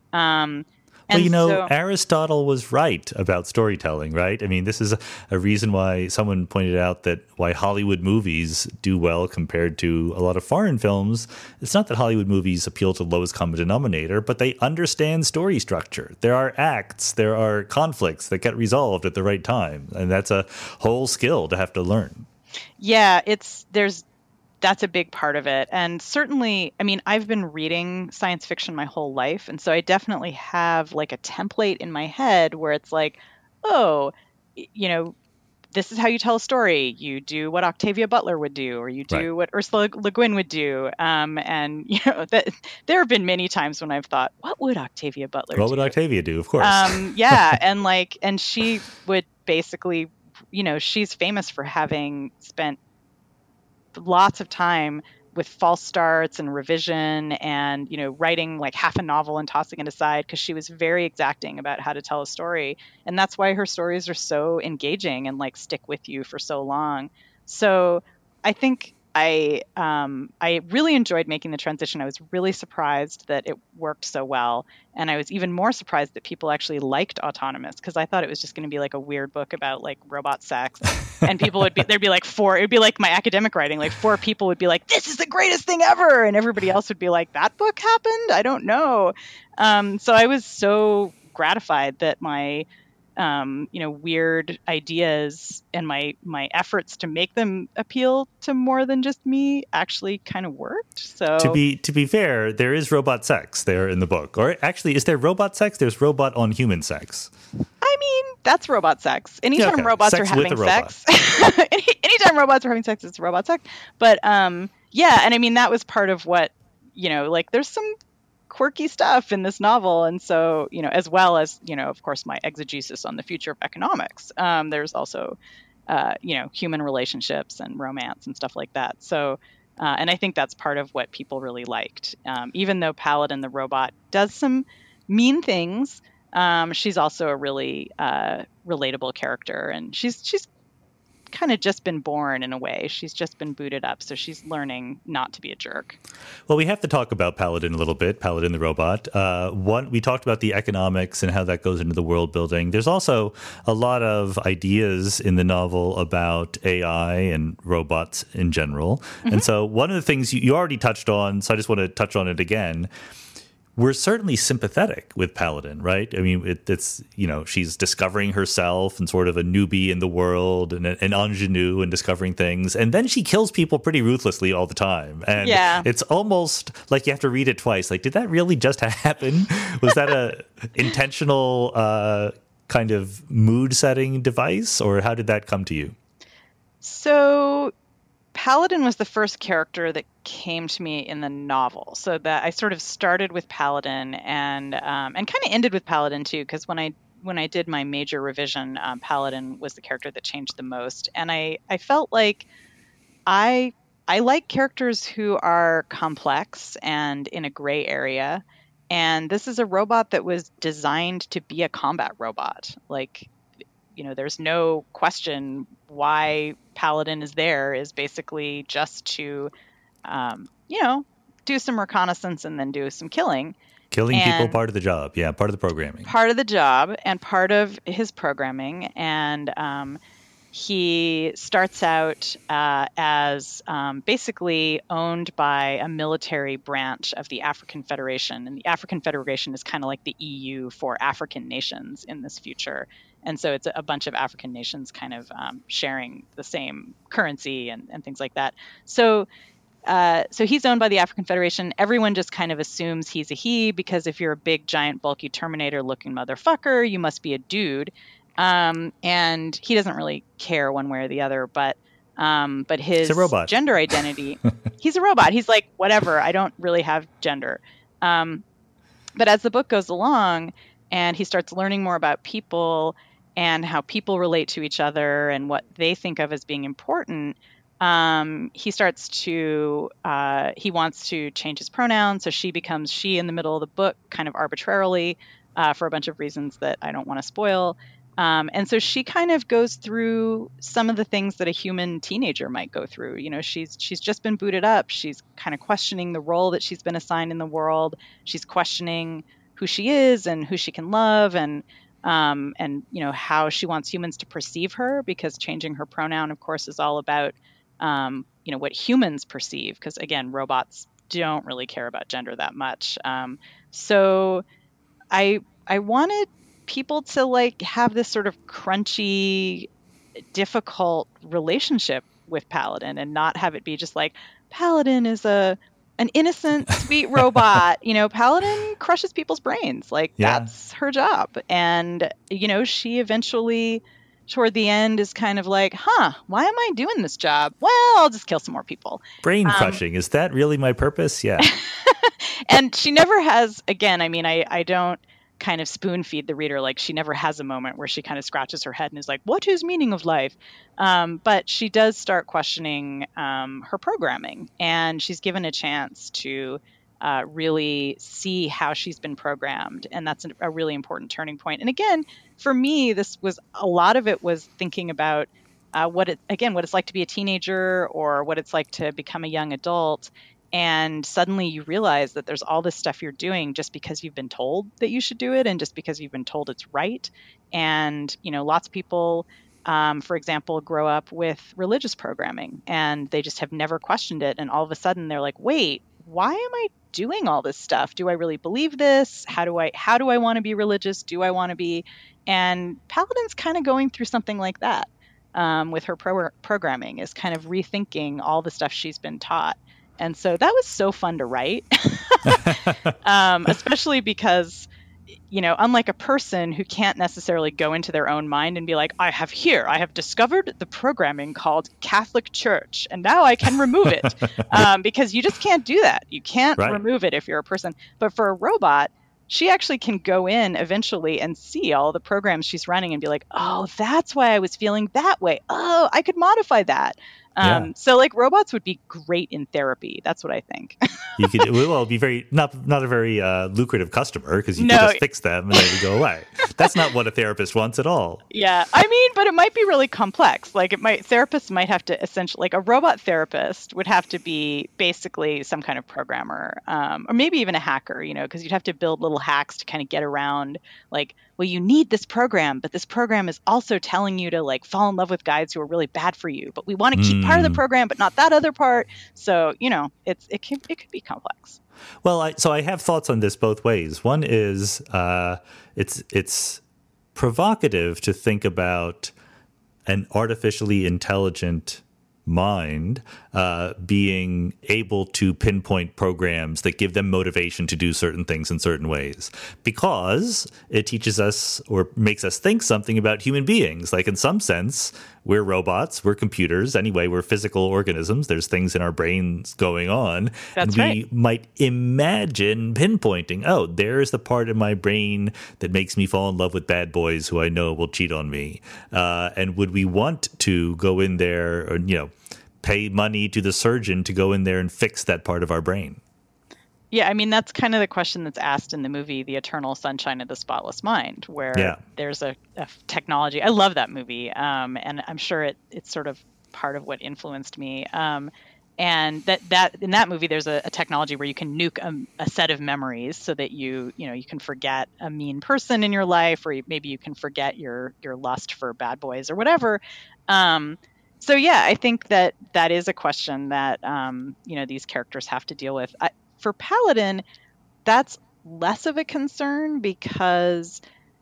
Aristotle was right about storytelling, right? I mean, this is a reason why someone pointed out that why Hollywood movies do well compared to a lot of foreign films. It's not that Hollywood movies appeal to the lowest common denominator, but they understand story structure. There are acts, there are conflicts that get resolved at the right time. And that's a whole skill to have to learn. Yeah, that's a big part of it. And certainly, I mean, I've been reading science fiction my whole life. And so I definitely have like a template in my head where it's like, this is how you tell a story. You do what Octavia Butler would do, or you do what Ursula Le Guin would do. There have been many times when I've thought, what would Octavia Butler do? What would Octavia do? Of course. And she would basically, she's famous for having spent lots of time with false starts and revision and, writing like half a novel and tossing it aside, because she was very exacting about how to tell a story. And that's why her stories are so engaging and like stick with you for so long. So I think I really enjoyed making the transition. I was really surprised that it worked so well. And I was even more surprised that people actually liked Autonomous, because I thought it was just going to be like a weird book about like robot sex. And there'd be like 4, it'd be like my academic writing, like 4 people would be like, this is the greatest thing ever. And everybody else would be like, that book happened? I don't know. So I was so gratified that my weird ideas and my efforts to make them appeal to more than just me actually kind of worked. So to be fair, there is robot sex there in the book. Or actually, is there robot sex? There's robot on human sex. I mean, that's robot sex. Anytime robots are having sex, anytime robots are having sex, it's robot sex. But and I mean, that was part of what, there's some quirky stuff in this novel. And so, as well as, of course, my exegesis on the future of economics, there's also, human relationships and romance and stuff like that. So, and I think that's part of what people really liked. Even though Paladin the robot does some mean things, she's also a really relatable character, and she's kind of just been born in a way. She's just been booted up, so she's learning not to be a jerk. Well, we have to talk about Paladin a little bit, Paladin the robot. We talked about the economics and how that goes into the world building. There's also a lot of ideas in the novel about AI and robots in general. Mm-hmm. And so one of the things you already touched on, so I just want to touch on it again. We're certainly sympathetic with Paladin, right? I mean, it's she's discovering herself and sort of a newbie in the world and an ingenue and discovering things. And then she kills people pretty ruthlessly all the time. And it's almost like you have to read it twice. Like, did that really just happen? Was that a intentional kind of mood-setting device, or how did that come to you? So Paladin was the first character that came to me in the novel, so that I sort of started with Paladin and kind of ended with Paladin too, because when I did my major revision, Paladin was the character that changed the most, and I felt like I like characters who are complex and in a gray area, And this is a robot that was designed to be a combat robot. Like, there's no question why Paladin is there, is basically just to, do some reconnaissance and then do some killing. Killing people, part of the job. Yeah, part of the programming. Part of the job and part of his programming. And he starts out as basically owned by a military branch of the African Federation. And the African Federation is kind of like the EU for African nations in this future. And so it's a bunch of African nations kind of sharing the same currency and things like that. So he's owned by the African Federation. Everyone just kind of assumes he's a he, because if you're a big, giant, bulky Terminator-looking motherfucker, you must be a dude. And he doesn't really care one way or the other, but his gender identity, he's a robot. He's like, whatever, I don't really have gender. But as the book goes along and he starts learning more about people and how people relate to each other and what they think of as being important, he starts to, he wants to change his pronouns. So she becomes she in the middle of the book, kind of arbitrarily, for a bunch of reasons that I don't want to spoil. And so she kind of goes through some of the things that a human teenager might go through. She's just been booted up. She's kind of questioning the role that she's been assigned in the world. She's questioning who she is and who she can love, and how she wants humans to perceive her, because changing her pronoun, of course, is all about what humans perceive, because again, robots don't really care about gender that much. So I wanted people to have this sort of crunchy, difficult relationship with Paladin, and not have it be just like, Paladin is an innocent, sweet robot. Paladin crushes people's brains. That's her job. And, she eventually, toward the end, is kind of like, why am I doing this job? Well, I'll just kill some more people. Brain crushing. Is that really my purpose? Yeah. And she never has, again, I don't kind of spoon feed the reader. She never has a moment where she kind of scratches her head and is like, what is meaning of life? But she does start questioning her programming, and she's given a chance to really see how she's been programmed. And that's a really important turning point. And again, for me, a lot of it was thinking about what it's like to be a teenager, or what it's like to become a young adult. And suddenly you realize that there's all this stuff you're doing just because you've been told that you should do it, and just because you've been told it's right. And, lots of people, for example, grow up with religious programming, and they just have never questioned it. And all of a sudden they're like, wait, why am I doing all this stuff? Do I really believe this? How do I want to be religious? Do I want to be? And Paladin's kind of going through something like that with her programming, is kind of rethinking all the stuff she's been taught. And so that was so fun to write, especially because, unlike a person who can't necessarily go into their own mind and be like, I have discovered the programming called Catholic Church, and now I can remove it, because you just can't do that. You can't remove it if you're a person. But for a robot, she actually can go in eventually and see all the programs she's running and be like, oh, that's why I was feeling that way. Oh, I could modify that. So robots would be great in therapy. That's what I think. You could, be not a very lucrative customer, because you could just fix them and they would go away. That's not what a therapist wants at all. Yeah. But it might be really complex. Therapists might have to essentially, a robot therapist would have to be basically some kind of programmer, or maybe even a hacker, because you'd have to build little hacks to kind of get around, well, you need this program, but this program is also telling you to fall in love with guys who are really bad for you, but we want to keep part of the program, but not that other part. So, it could be complex. Well, I have thoughts on this both ways. One is it's provocative to think about an artificially intelligent mind being able to pinpoint programs that give them motivation to do certain things in certain ways, because it teaches us or makes us think something about human beings. In some sense, we're robots, we're computers. Anyway, we're physical organisms. There's things in our brains going on. That's and we might imagine pinpointing, oh, there's the part of my brain that makes me fall in love with bad boys who I know will cheat on me. And would we want to go in there or, pay money to the surgeon to go in there and fix that part of our brain? Yeah, I mean, that's kind of the question that's asked in the movie The Eternal Sunshine of the Spotless Mind, where there's a technology. I love that movie, and I'm sure it's sort of part of what influenced me. And that in that movie, there's a technology where you can nuke a set of memories so that you can forget a mean person in your life, or maybe you can forget your lust for bad boys or whatever. So yeah, I think that is a question that these characters have to deal with. For Paladin, that's less of a concern because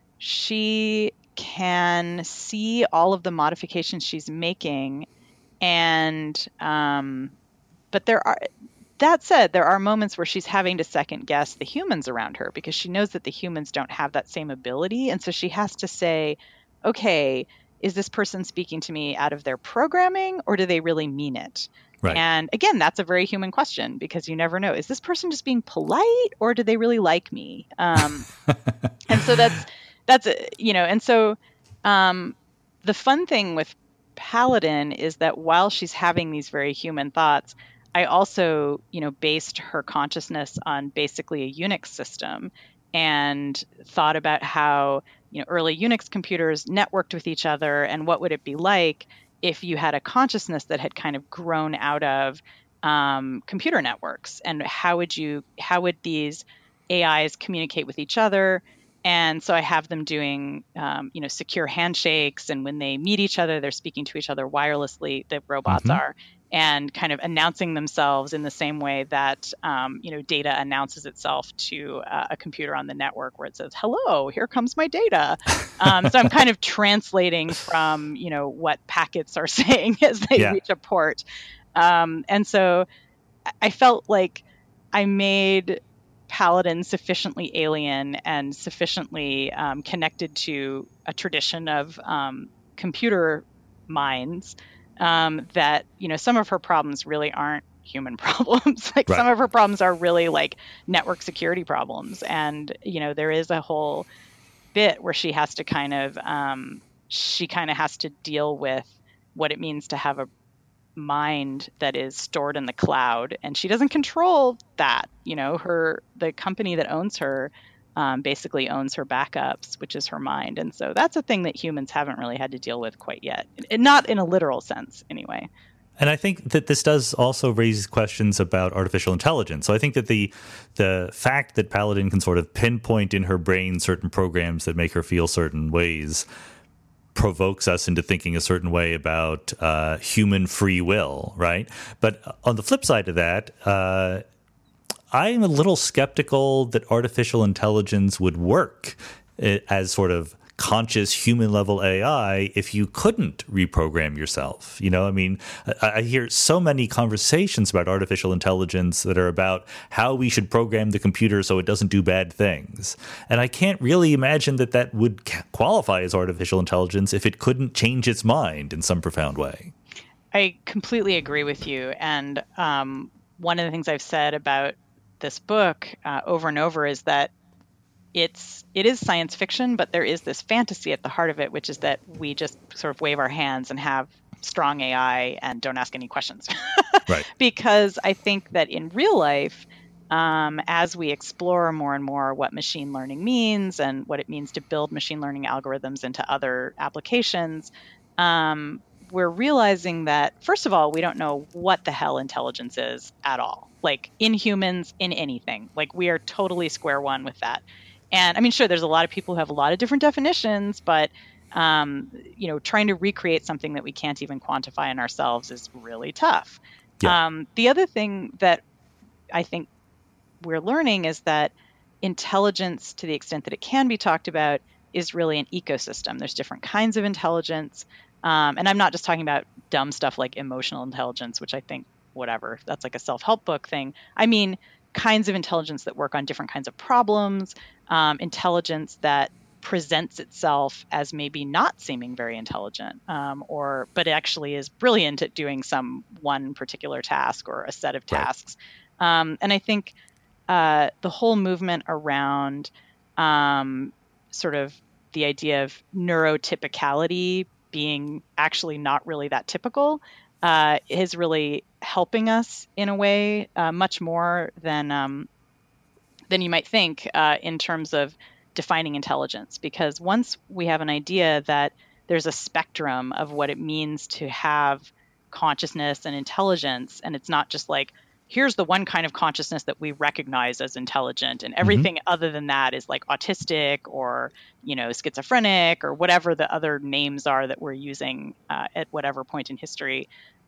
she can see all of the modifications she's making, and but that said, there are moments where she's having to second guess the humans around her because she knows that the humans don't have that same ability, and so she has to say, okay, is this person speaking to me out of their programming, or do they really mean it? Right. And again, that's a very human question because you never know. Is this person just being polite, or do they really like me? And so that's and so the fun thing with Paladin is that while she's having these very human thoughts, I also, based her consciousness on basically a Unix system and thought about how, early Unix computers networked with each other and what would it be like if you had a consciousness that had kind of grown out of computer networks, and how would these AIs communicate with each other? And so I have them doing, secure handshakes, and when they meet each other, they're speaking to each other wirelessly. The robots are, and kind of announcing themselves in the same way that data announces itself to a computer on the network, where it says, "Hello, here comes my data." So I'm kind of translating from what packets are saying as they reach a port, and so I felt like I made Paladin sufficiently alien and sufficiently connected to a tradition of computer minds that some of her problems really aren't human problems. Like some of her problems are really like network security problems, and there is a whole bit where she has to kind of has to deal with what it means to have a mind that is stored in the cloud, and she doesn't control that. The company that owns her basically owns her backups, which is her mind, and so that's a thing that humans haven't really had to deal with quite yet, and not in a literal sense anyway. And I think that this does also raise questions about artificial intelligence. So I think that the fact that Paladin can sort of pinpoint in her brain certain programs that make her feel certain ways provokes us into thinking a certain way about human free will, right? But on the flip side of that, I'm a little skeptical that artificial intelligence would work as sort of conscious human level AI if you couldn't reprogram yourself. I mean, I hear so many conversations about artificial intelligence that are about how we should program the computer so it doesn't do bad things. And I can't really imagine that would qualify as artificial intelligence if it couldn't change its mind in some profound way. I completely agree with you. And one of the things I've said about this book over and over is that it is science fiction, but there is this fantasy at the heart of it, which is that we just sort of wave our hands and have strong AI and don't ask any questions. Right. Because I think that in real life, as we explore more and more what machine learning means and what it means to build machine learning algorithms into other applications, we're realizing that, first of all, we don't know what the hell intelligence is at all. Like in humans, in anything. Like we are totally square one with that. And I mean, sure, there's a lot of people who have a lot of different definitions, but trying to recreate something that we can't even quantify in ourselves is really tough. Yeah. The other thing that I think we're learning is that intelligence, to the extent that it can be talked about, is really an ecosystem. There's different kinds of intelligence. And I'm not just talking about dumb stuff like emotional intelligence, which I think, whatever, that's like a self-help book thing. I mean, kinds of intelligence that work on different kinds of problems, intelligence that presents itself as maybe not seeming very intelligent, but it actually is brilliant at doing one particular task or a set of tasks. Right. And I think the whole movement around sort of the idea of neurotypicality being actually not really that typical is really helping us in a way much more than than you might think in terms of defining intelligence. Because once we have an idea that there's a spectrum of what it means to have consciousness and intelligence, and it's not just like, here's the one kind of consciousness that we recognize as intelligent, and everything other than that is like autistic or, schizophrenic or whatever the other names are that we're using at whatever point in history.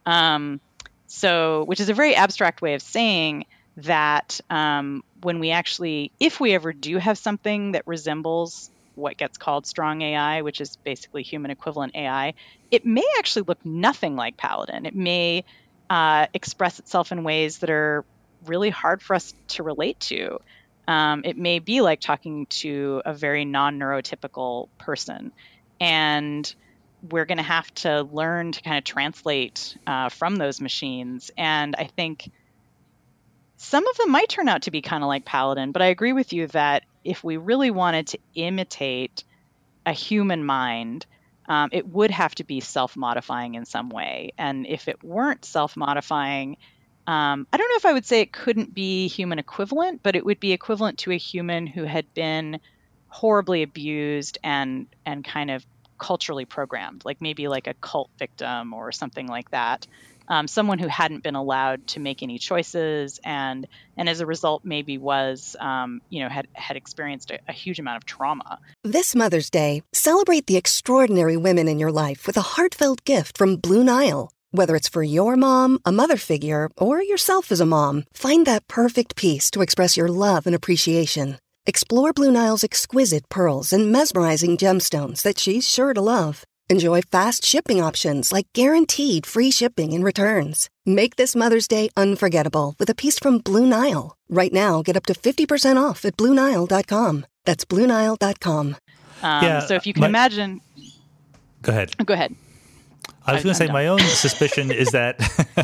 Which is a very abstract way of saying that when we actually, if we ever do have something that resembles what gets called strong AI, which is basically human equivalent AI, it may actually look nothing like Paladin. It may express itself in ways that are really hard for us to relate to. It may be like talking to a very non-neurotypical person. And we're going to have to learn to kind of translate from those machines. And I think some of them might turn out to be kind of like Paladin, but I agree with you that if we really wanted to imitate a human mind, it would have to be self-modifying in some way. And if it weren't self-modifying, I don't know if I would say it couldn't be human equivalent, but it would be equivalent to a human who had been horribly abused and kind of culturally programmed, like maybe like a cult victim or something like that. Someone who hadn't been allowed to make any choices and as a result maybe was, had experienced a huge amount of trauma. This Mother's Day, celebrate the extraordinary women in your life with a heartfelt gift from Blue Nile. Whether it's for your mom, a mother figure, or yourself as a mom, find that perfect piece to express your love and appreciation. Explore Blue Nile's exquisite pearls and mesmerizing gemstones that she's sure to love. Enjoy fast shipping options like guaranteed free shipping and returns. Make this Mother's Day unforgettable with a piece from Blue Nile. Right now, get up to 50% off at BlueNile.com. That's BlueNile.com. So if you can imagine... Go ahead. Go ahead. I was going to say my own suspicion is that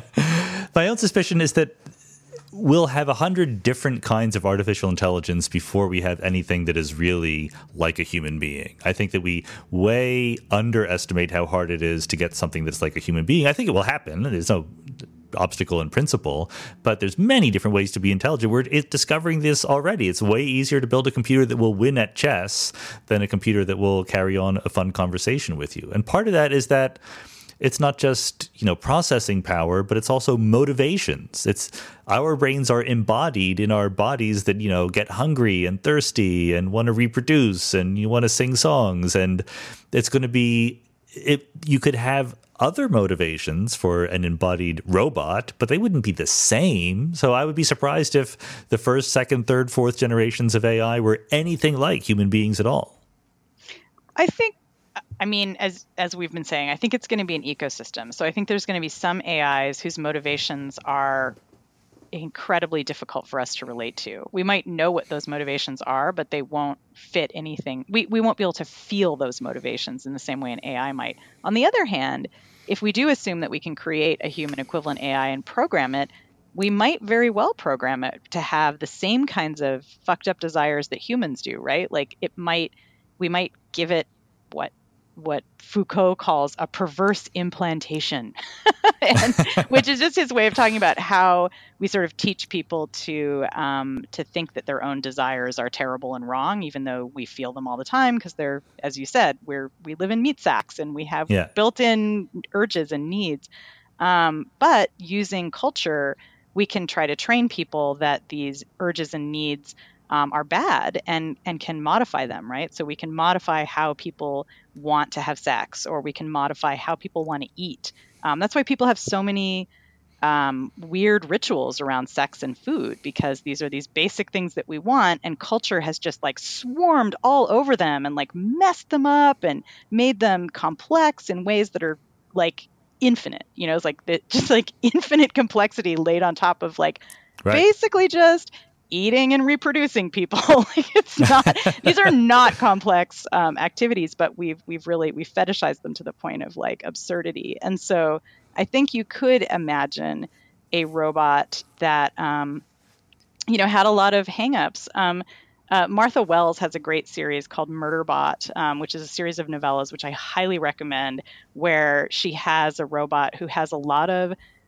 we'll have 100 different kinds of artificial intelligence before we have anything that is really like a human being. I think that we way underestimate how hard it is to get something that's like a human being. I think it will happen. There's no obstacle in principle, but there's many different ways to be intelligent. We're discovering this already. It's way easier to build a computer that will win at chess than a computer that will carry on a fun conversation with you. And part of that is that it's not just, processing power, but it's also motivations. It's our brains are embodied in our bodies that, get hungry and thirsty and want to reproduce and you want to sing songs. And it's going to be, you could have other motivations for an embodied robot, but they wouldn't be the same. So I would be surprised if the first, second, third, fourth generations of AI were anything like human beings at all. As we've been saying, I think it's going to be an ecosystem. So I think there's going to be some AIs whose motivations are incredibly difficult for us to relate to. We might know what those motivations are, but they won't fit anything. We won't be able to feel those motivations in the same way an AI might. On the other hand, if we do assume that we can create a human equivalent AI and program it, we might very well program it to have the same kinds of fucked up desires that humans do, right? Like we might give it what Foucault calls a perverse implantation, which is just his way of talking about how we sort of teach people to think that their own desires are terrible and wrong, even though we feel them all the time because they're, as you said, we live in meat sacks and we have built-in urges and needs. But using culture, we can try to train people that these urges and needs are bad and can modify them, right? So we can modify how people want to have sex, or we can modify how people want to eat. That's why people have so many weird rituals around sex and food, because these are these basic things that we want, and culture has just like swarmed all over them and like messed them up and made them complex in ways that are like infinite. It's like just like infinite complexity laid on top of like basically just eating and reproducing people. It's not; these are not complex activities, but we've fetishized them to the point of like absurdity. And so I think you could imagine a robot that had a lot of hangups. Martha Wells has a great series called Murderbot, which is a series of novellas which I highly recommend, where she has a robot who has a lot of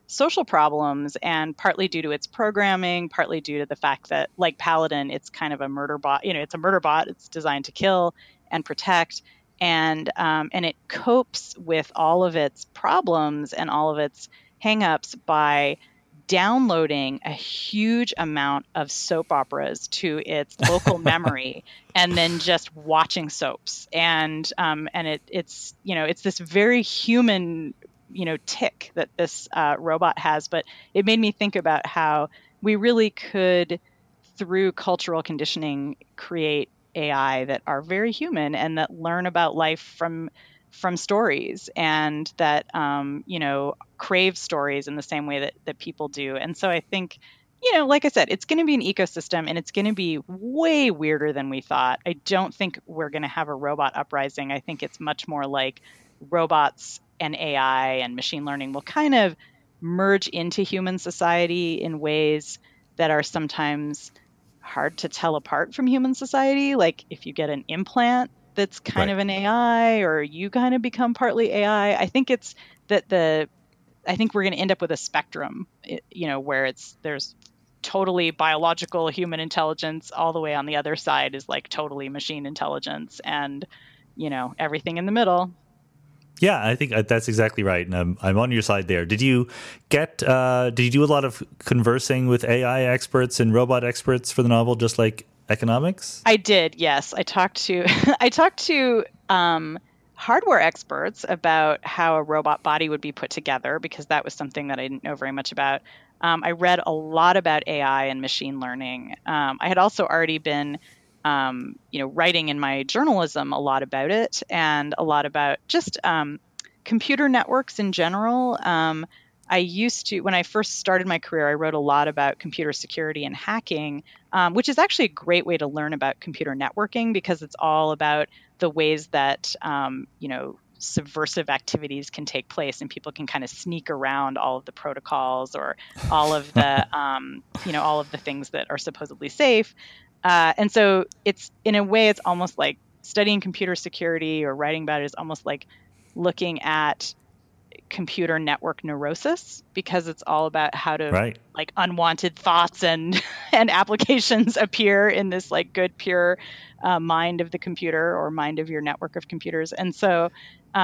social problems, and partly due to its programming, partly due to the fact that, like Paladin, it's kind of a murder bot. It's a murder bot. It's designed to kill and protect, and it copes with all of its problems and all of its hangups by downloading a huge amount of soap operas to its local memory and then just watching soaps. And it's this very human, tick that this robot has. But it made me think about how we really could, through cultural conditioning, create AI that are very human and that learn about life from stories, and that crave stories in the same way that people do. And so I think, like I said, it's going to be an ecosystem, and it's going to be way weirder than we thought. I don't think we're going to have a robot uprising. I think it's much more like robots and AI and machine learning will kind of merge into human society in ways that are sometimes hard to tell apart from human society. Like if you get an implant that's kind of an AI, or you kind of become partly AI. I think it's I think we're going to end up with a spectrum, where there's totally biological human intelligence, all the way on the other side is like totally machine intelligence, and everything in the middle. Yeah, I think that's exactly right, and I'm on your side there. Did you do a lot of conversing with AI experts and robot experts for the novel, just like economics? I did, yes. I talked to hardware experts about how a robot body would be put together, because that was something that I didn't know very much about. I read a lot about AI and machine learning. I had also already been writing in my journalism a lot about it, and a lot about just computer networks in general. I used to, when I first started my career, I wrote a lot about computer security and hacking, which is actually a great way to learn about computer networking, because it's all about the ways that, subversive activities can take place, and people can kind of sneak around all of the protocols, or all of the, all of the things that are supposedly safe. And so it's, in a way, it's almost like studying computer security or writing about it is almost like looking at computer network neurosis, because it's all about how to like unwanted thoughts and applications appear in this like good, pure mind of the computer, or mind of your network of computers. And so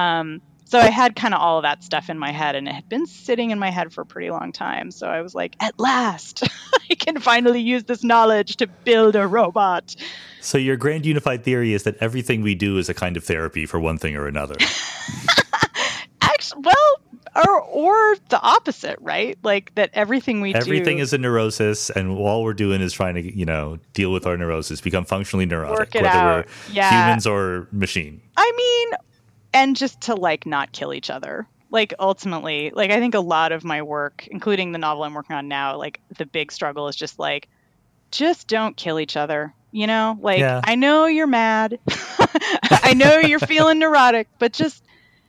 I had kind of all of that stuff in my head, and it had been sitting in my head for a pretty long time. So I was like, at last, I can finally use this knowledge to build a robot. So your grand unified theory is that everything we do is a kind of therapy for one thing or another. Actually, well, or the opposite, right? Like that everything everything is a neurosis, and all we're doing is trying to, deal with our neurosis, become functionally neurotic, whether out. We're humans or machine. I mean, and just to like not kill each other. Like ultimately, like I think a lot of my work, including the novel I'm working on now, like the big struggle is just like, just don't kill each other. I know you're mad. I know you're feeling neurotic, but just,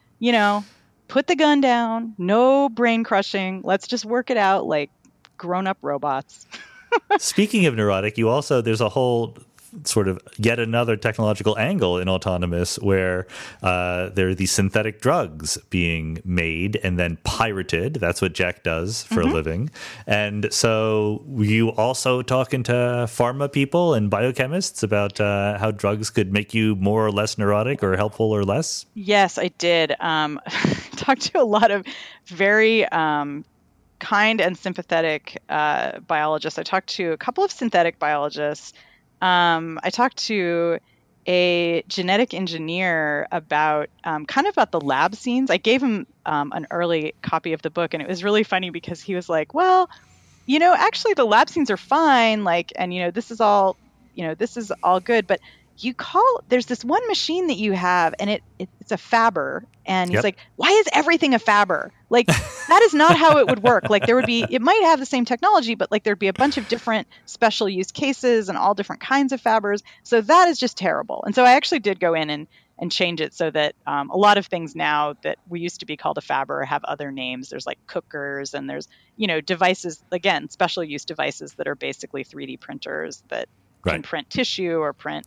put the gun down, no brain crushing. Let's just work it out like grown-up robots. Speaking of neurotic, there's a whole sort of yet another technological angle in Autonomous, where there are these synthetic drugs being made and then pirated. That's what Jack does for a living. And so were you also talking to pharma people and biochemists about how drugs could make you more or less neurotic, or helpful or less? Yes, I did. Talked to a lot of very kind and sympathetic biologists. I talked to a couple of synthetic biologists. I talked to a genetic engineer about kind of about the lab scenes. I gave him an early copy of the book, and it was really funny because he was like, well, actually the lab scenes are fine. Like, and, this is all good. But there's this one machine that you have, and it's a Fabber. And he's like, why is everything a Fabber? Like, that is not how it would work. Like, it might have the same technology, but like there'd be a bunch of different special use cases and all different kinds of Fabbers. So that is just terrible. And so I actually did go in and change it so that a lot of things now that we used to be called a Fabber have other names. There's like cookers, and there's, devices, again, special use devices that are basically 3D printers that can print tissue or print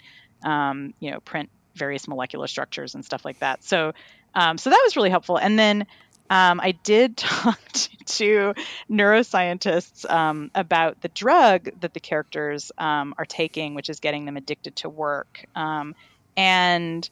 various molecular structures and stuff like that. So that was really helpful. And then I did talk to neuroscientists about the drug that the characters are taking, which is getting them addicted to work. And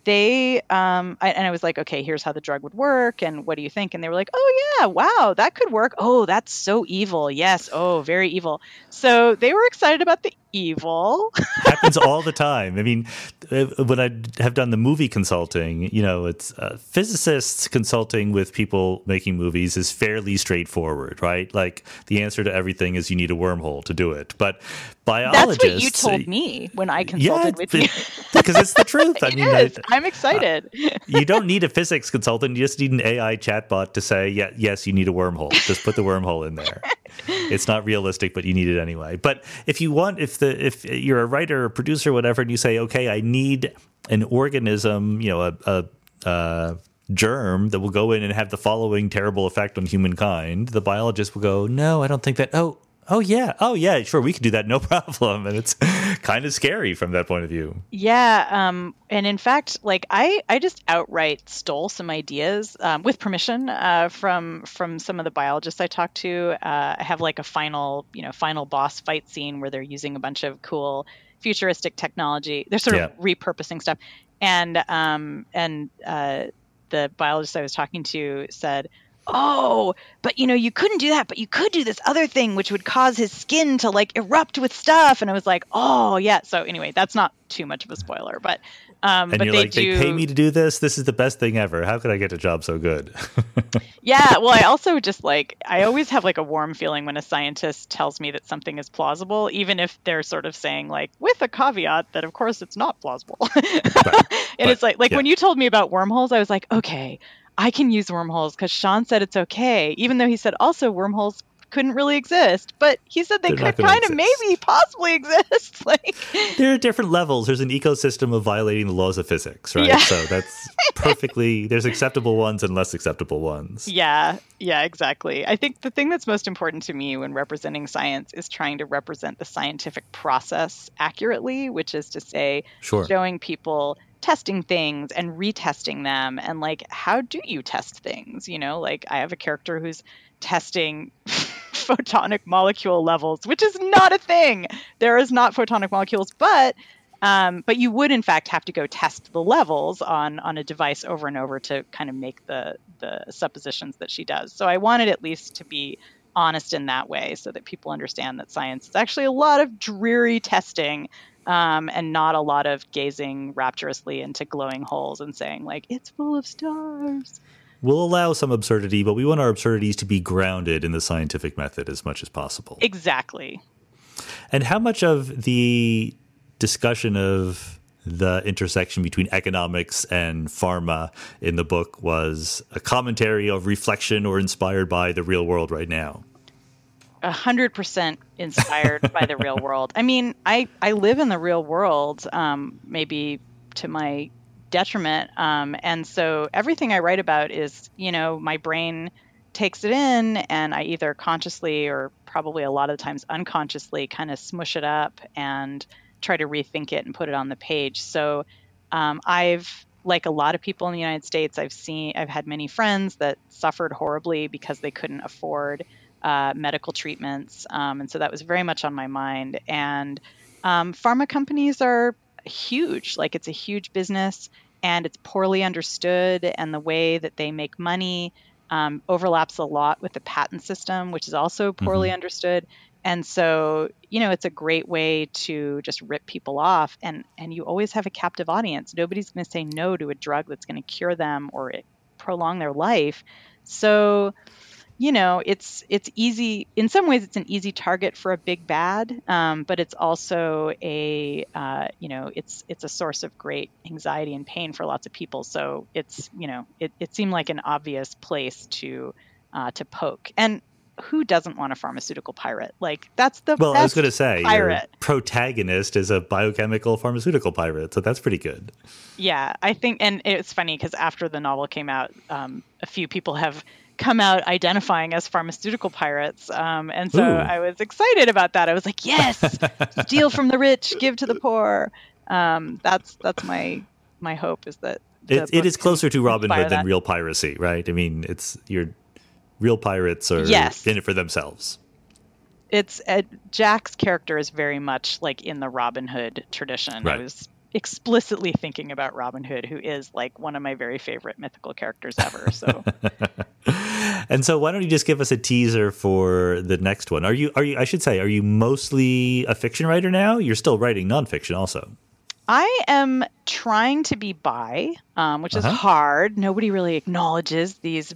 I was like, okay, here's how the drug would work. And what do you think? And they were like, oh, yeah, wow, that could work. Oh, that's so evil. Yes. Oh, very evil. So they were excited about the evil. Happens all the time. I mean, when I have done the movie consulting, it's physicists consulting with people making movies is fairly straightforward, right? Like the answer to everything is you need a wormhole to do it. But biologists... That's what you told me when I consulted with you. Because it's the truth. I mean, I'm excited. You don't need a physics consultant. You just need an AI chatbot to say, yes, you need a wormhole. Just put the wormhole in there. It's not realistic, but you need it anyway. But if you're a writer or producer or whatever, and you say, okay, I need an organism, a germ that will go in and have the following terrible effect on humankind, the biologist will go, no, I don't think that. Oh yeah, sure, we can do that, no problem. And it's kind of scary from that point of view. Yeah, and in fact, like I just outright stole some ideas with permission from some of the biologists I talked to. I have like a final boss fight scene where they're using a bunch of cool futuristic technology. They're sort of repurposing stuff, and the biologist I was talking to said, oh, but you couldn't do that, but you could do this other thing, which would cause his skin to like erupt with stuff. And I was like, oh yeah. So anyway, that's not too much of a spoiler, but and but you're like, they pay me to do this. This is the best thing ever. How could I get a job so good? Yeah. Well, I also just I always have like a warm feeling when a scientist tells me that something is plausible, even if they're sort of saying like with a caveat that of course it's not plausible. And it's like when you told me about wormholes, I was like, okay, I can use wormholes because Sean said it's okay, even though he said also wormholes couldn't really exist, but he said they could kind of maybe possibly exist. Like there are different levels. There's an ecosystem of violating the laws of physics, right? Yeah. So that's perfectly, there's acceptable ones and less acceptable ones. Yeah, exactly. I think the thing that's most important to me when representing science is trying to represent the scientific process accurately, which is to say, showing people testing things and retesting them, and like, how do you test things? Like I have a character who's testing photonic molecule levels, which is not a thing. There is not photonic molecules, but you would in fact have to go test the levels on a device over and over to kind of make the suppositions that she does. So I wanted at least to be honest in that way so that people understand that science is actually a lot of dreary testing and not a lot of gazing rapturously into glowing holes and saying like, it's full of stars. We'll allow some absurdity, but we want our absurdities to be grounded in the scientific method as much as possible. Exactly. And how much of the discussion of the intersection between economics and pharma in the book was a commentary of reflection or inspired by the real world right now? 100% inspired by the real world. I mean, I live in the real world, maybe to my detriment. And so everything I write about is, my brain takes it in and I either consciously or probably a lot of the times unconsciously kind of smush it up and try to rethink it and put it on the page. So I've, like a lot of people in the United States, I've had many friends that suffered horribly because they couldn't afford medical treatments. And so that was very much on my mind. And pharma companies are huge. Like it's a huge business and it's poorly understood. And the way that they make money overlaps a lot with the patent system, which is also poorly understood. And so, it's a great way to just rip people off. And you always have a captive audience. Nobody's going to say no to a drug that's going to cure them or prolong their life. So, it's easy. In some ways, it's an easy target for a big bad, but it's also it's a source of great anxiety and pain for lots of people. So it's, it seemed like an obvious place to poke. And who doesn't want a pharmaceutical pirate? Like that's the well, best I was going to say pirate. Your protagonist is a biochemical pharmaceutical pirate, so that's pretty good. Yeah, I think, and it's funny because after the novel came out, a few people have come out identifying as pharmaceutical pirates. And so I was excited about that. I was like, yes, steal from the rich, give to the poor. That's my hope is that It book is closer to Robin inspire Hood than that. real piracy, right? I mean, it's your real pirates are Yes. in it for themselves. It's Jack's character is very much like in the Robin Hood tradition. Right. I was explicitly thinking about Robin Hood, who is like one of my very favorite mythical characters ever. So, And so, why don't you just give us a teaser for the next one? Are you? I should say, are you mostly a fiction writer now? You're still writing nonfiction, also. I am trying to be bi, which is hard. Nobody really acknowledges these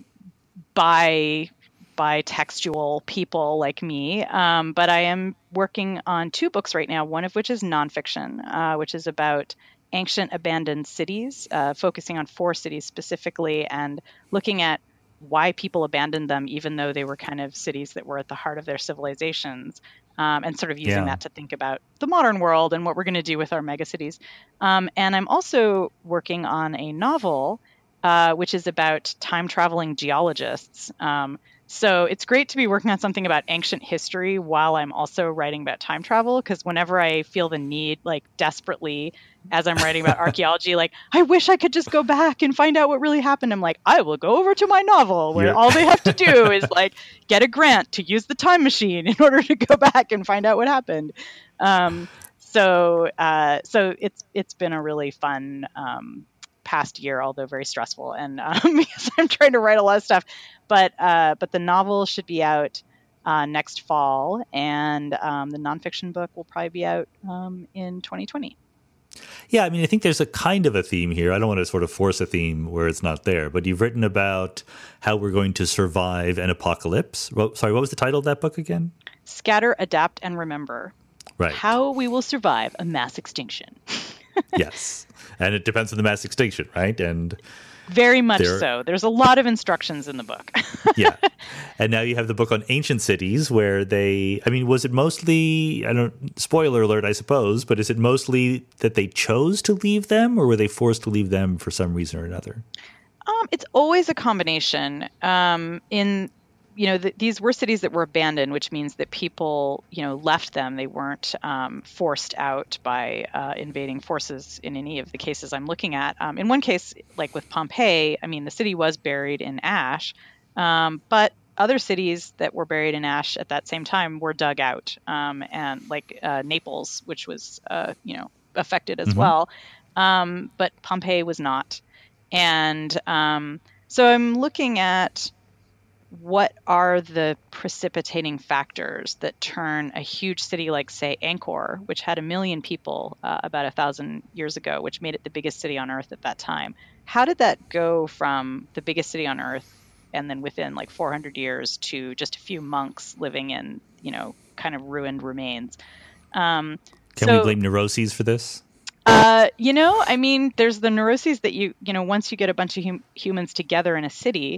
bi-textual people like me. But I am working on 2 books right now, one of which is nonfiction, which is about ancient abandoned cities, focusing on 4 cities specifically and looking at why people abandoned them, even though they were kind of cities that were at the heart of their civilizations, and sort of using that to think about the modern world and what we're going to do with our megacities. And I'm also working on a novel, which is about time traveling geologists. So it's great to be working on something about ancient history while I'm also writing about time travel, because whenever I feel the need, like desperately, as I'm writing about archaeology, like, I wish I could just go back and find out what really happened. I'm like, I will go over to my novel where all they have to do is like get a grant to use the time machine in order to go back and find out what happened. So it's been a really fun past year, although very stressful, and because I'm trying to write a lot of stuff. But the novel should be out next fall, and the nonfiction book will probably be out in 2020. Yeah, I mean, I think there's a kind of a theme here. I don't want to sort of force a theme where it's not there, but you've written about how we're going to survive an apocalypse. Well, sorry, what was the title of that book again? Scatter, Adapt, and Remember. Right. How we will survive a mass extinction. Yes. And it depends on the mass extinction, right? And very much so. There's a lot of instructions in the book. Yeah. And now you have the book on ancient cities where was it mostly, spoiler alert, I suppose, but is it mostly that they chose to leave them, or were they forced to leave them for some reason or another? It's always a combination. These were cities that were abandoned, which means that people, left them. They weren't forced out by invading forces in any of the cases I'm looking at. In one case, like with Pompeii, the city was buried in ash, but other cities that were buried in ash at that same time were dug out, and like Naples, which was, affected as well. But Pompeii was not. And so I'm looking at what are the precipitating factors that turn a huge city like, say, Angkor, which had 1 million people about 1,000 years ago, which made it the biggest city on Earth at that time. How did that go from the biggest city on Earth and then within like 400 years to just a few monks living in, kind of ruined remains? Can we blame neuroses for this? There's the neuroses that once you get a bunch of humans together in a city,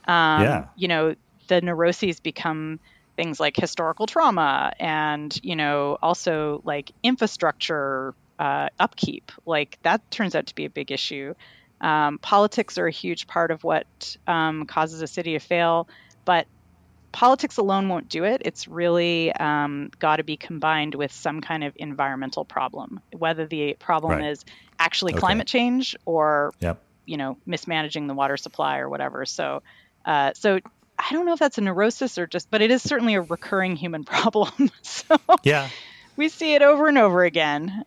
the neuroses become things like historical trauma and, also like infrastructure upkeep. Like that turns out to be a big issue. Politics are a huge part of what causes a city to fail, but politics alone won't do it. It's really got to be combined with some kind of environmental problem, whether the problem is actually climate change or, mismanaging the water supply or whatever. So I don't know if that's a neurosis but it is certainly a recurring human problem. So we see it over and over again.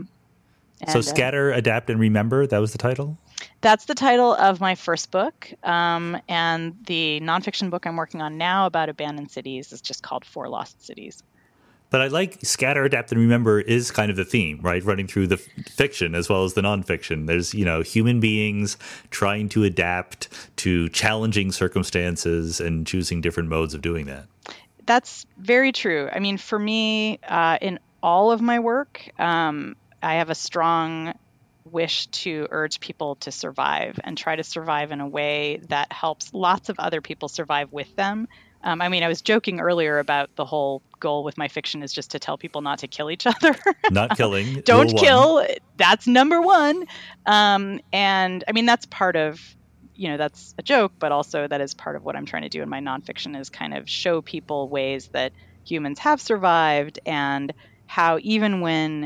So Scatter, Adapt, and Remember, that was the title? That's the title of my first book. And the nonfiction book I'm working on now about abandoned cities is just called 4 Lost Cities. But I like Scatter, Adapt, and Remember is kind of the theme, right? Running through the fiction as well as the nonfiction. There's, human beings trying to adapt to challenging circumstances and choosing different modes of doing that. That's very true. For me, in all of my work, I have a strong wish to urge people to survive and try to survive in a way that helps lots of other people survive with them. I was joking earlier about the whole goal with my fiction is just to tell people not to kill each other. Not killing. Don't kill. That's number one. And that's part of, that's a joke, but also that is part of what I'm trying to do in my nonfiction is kind of show people ways that humans have survived and how even when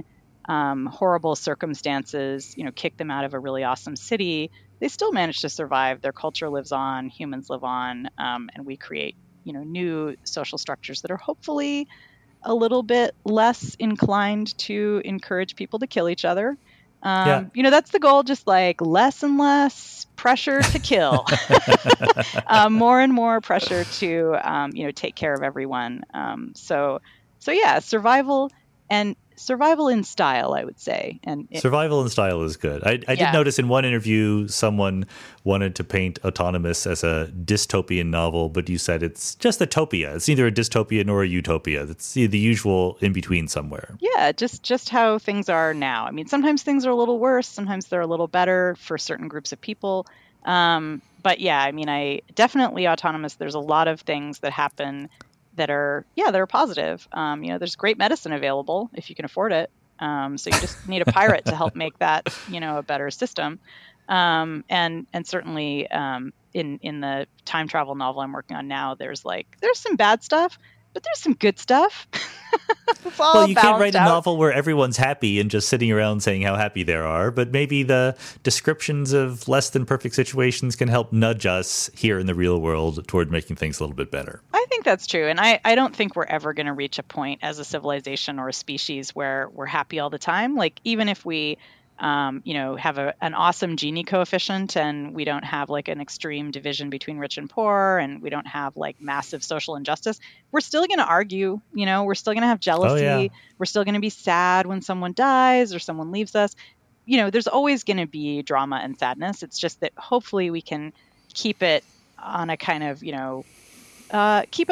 horrible circumstances, kick them out of a really awesome city, they still manage to survive. Their culture lives on, humans live on, and we create, new social structures that are hopefully a little bit less inclined to encourage people to kill each other. That's the goal, just like less and less pressure to kill, more and more pressure to, take care of everyone. So yeah, survival in style, I would say. And survival in style is good. I did notice in one interview, someone wanted to paint Autonomous as a dystopian novel, but you said it's just a topia. It's neither a dystopia nor a utopia. It's the usual in between somewhere. Yeah, just how things are now. I mean, sometimes things are a little worse. Sometimes they're a little better for certain groups of people. But yeah, I mean, I definitely Autonomous. There's a lot of things that happen that are positive. There's great medicine available if you can afford it. So you just need a pirate to help make that, a better system. And certainly in the time travel novel I'm working on now, there's some bad stuff, but there's some good stuff. Well, you can't write a novel where everyone's happy and just sitting around saying how happy they are, but maybe the descriptions of less than perfect situations can help nudge us here in the real world toward making things a little bit better. I think that's true. And I don't think we're ever going to reach a point as a civilization or a species where we're happy all the time. Like, even if we have an awesome Gini coefficient and we don't have like an extreme division between rich and poor and we don't have like massive social injustice, we're still going to argue, we're still going to have jealousy. Oh, yeah. We're still going to be sad when someone dies or someone leaves us. There's always going to be drama and sadness. It's just that hopefully we can keep it on a kind of, keep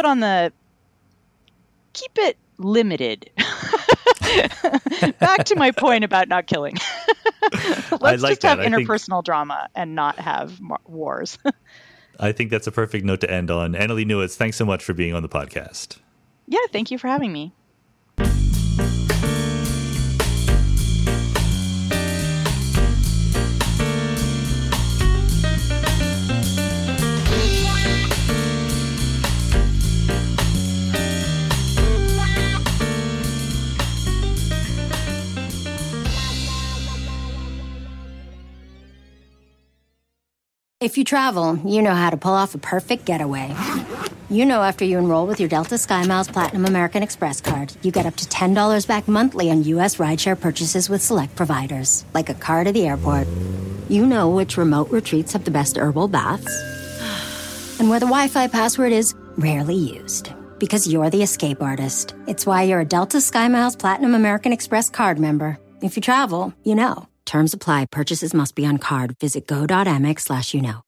it limited. Back to my point about not killing. Let's just have interpersonal drama and not have wars. I think that's a perfect note to end on. Annalee Newitz, thanks so much for being on the podcast. Yeah, thank you for having me. If you travel, you know how to pull off a perfect getaway. After you enroll with your Delta SkyMiles Platinum American Express card, you get up to $10 back monthly on U.S. rideshare purchases with select providers, like a car to the airport. You know which remote retreats have the best herbal baths, and where the Wi-Fi password is rarely used. Because you're the escape artist. It's why you're a Delta SkyMiles Platinum American Express card member. If you travel, you know. Terms apply. Purchases must be on card. Visit go.amex/you know.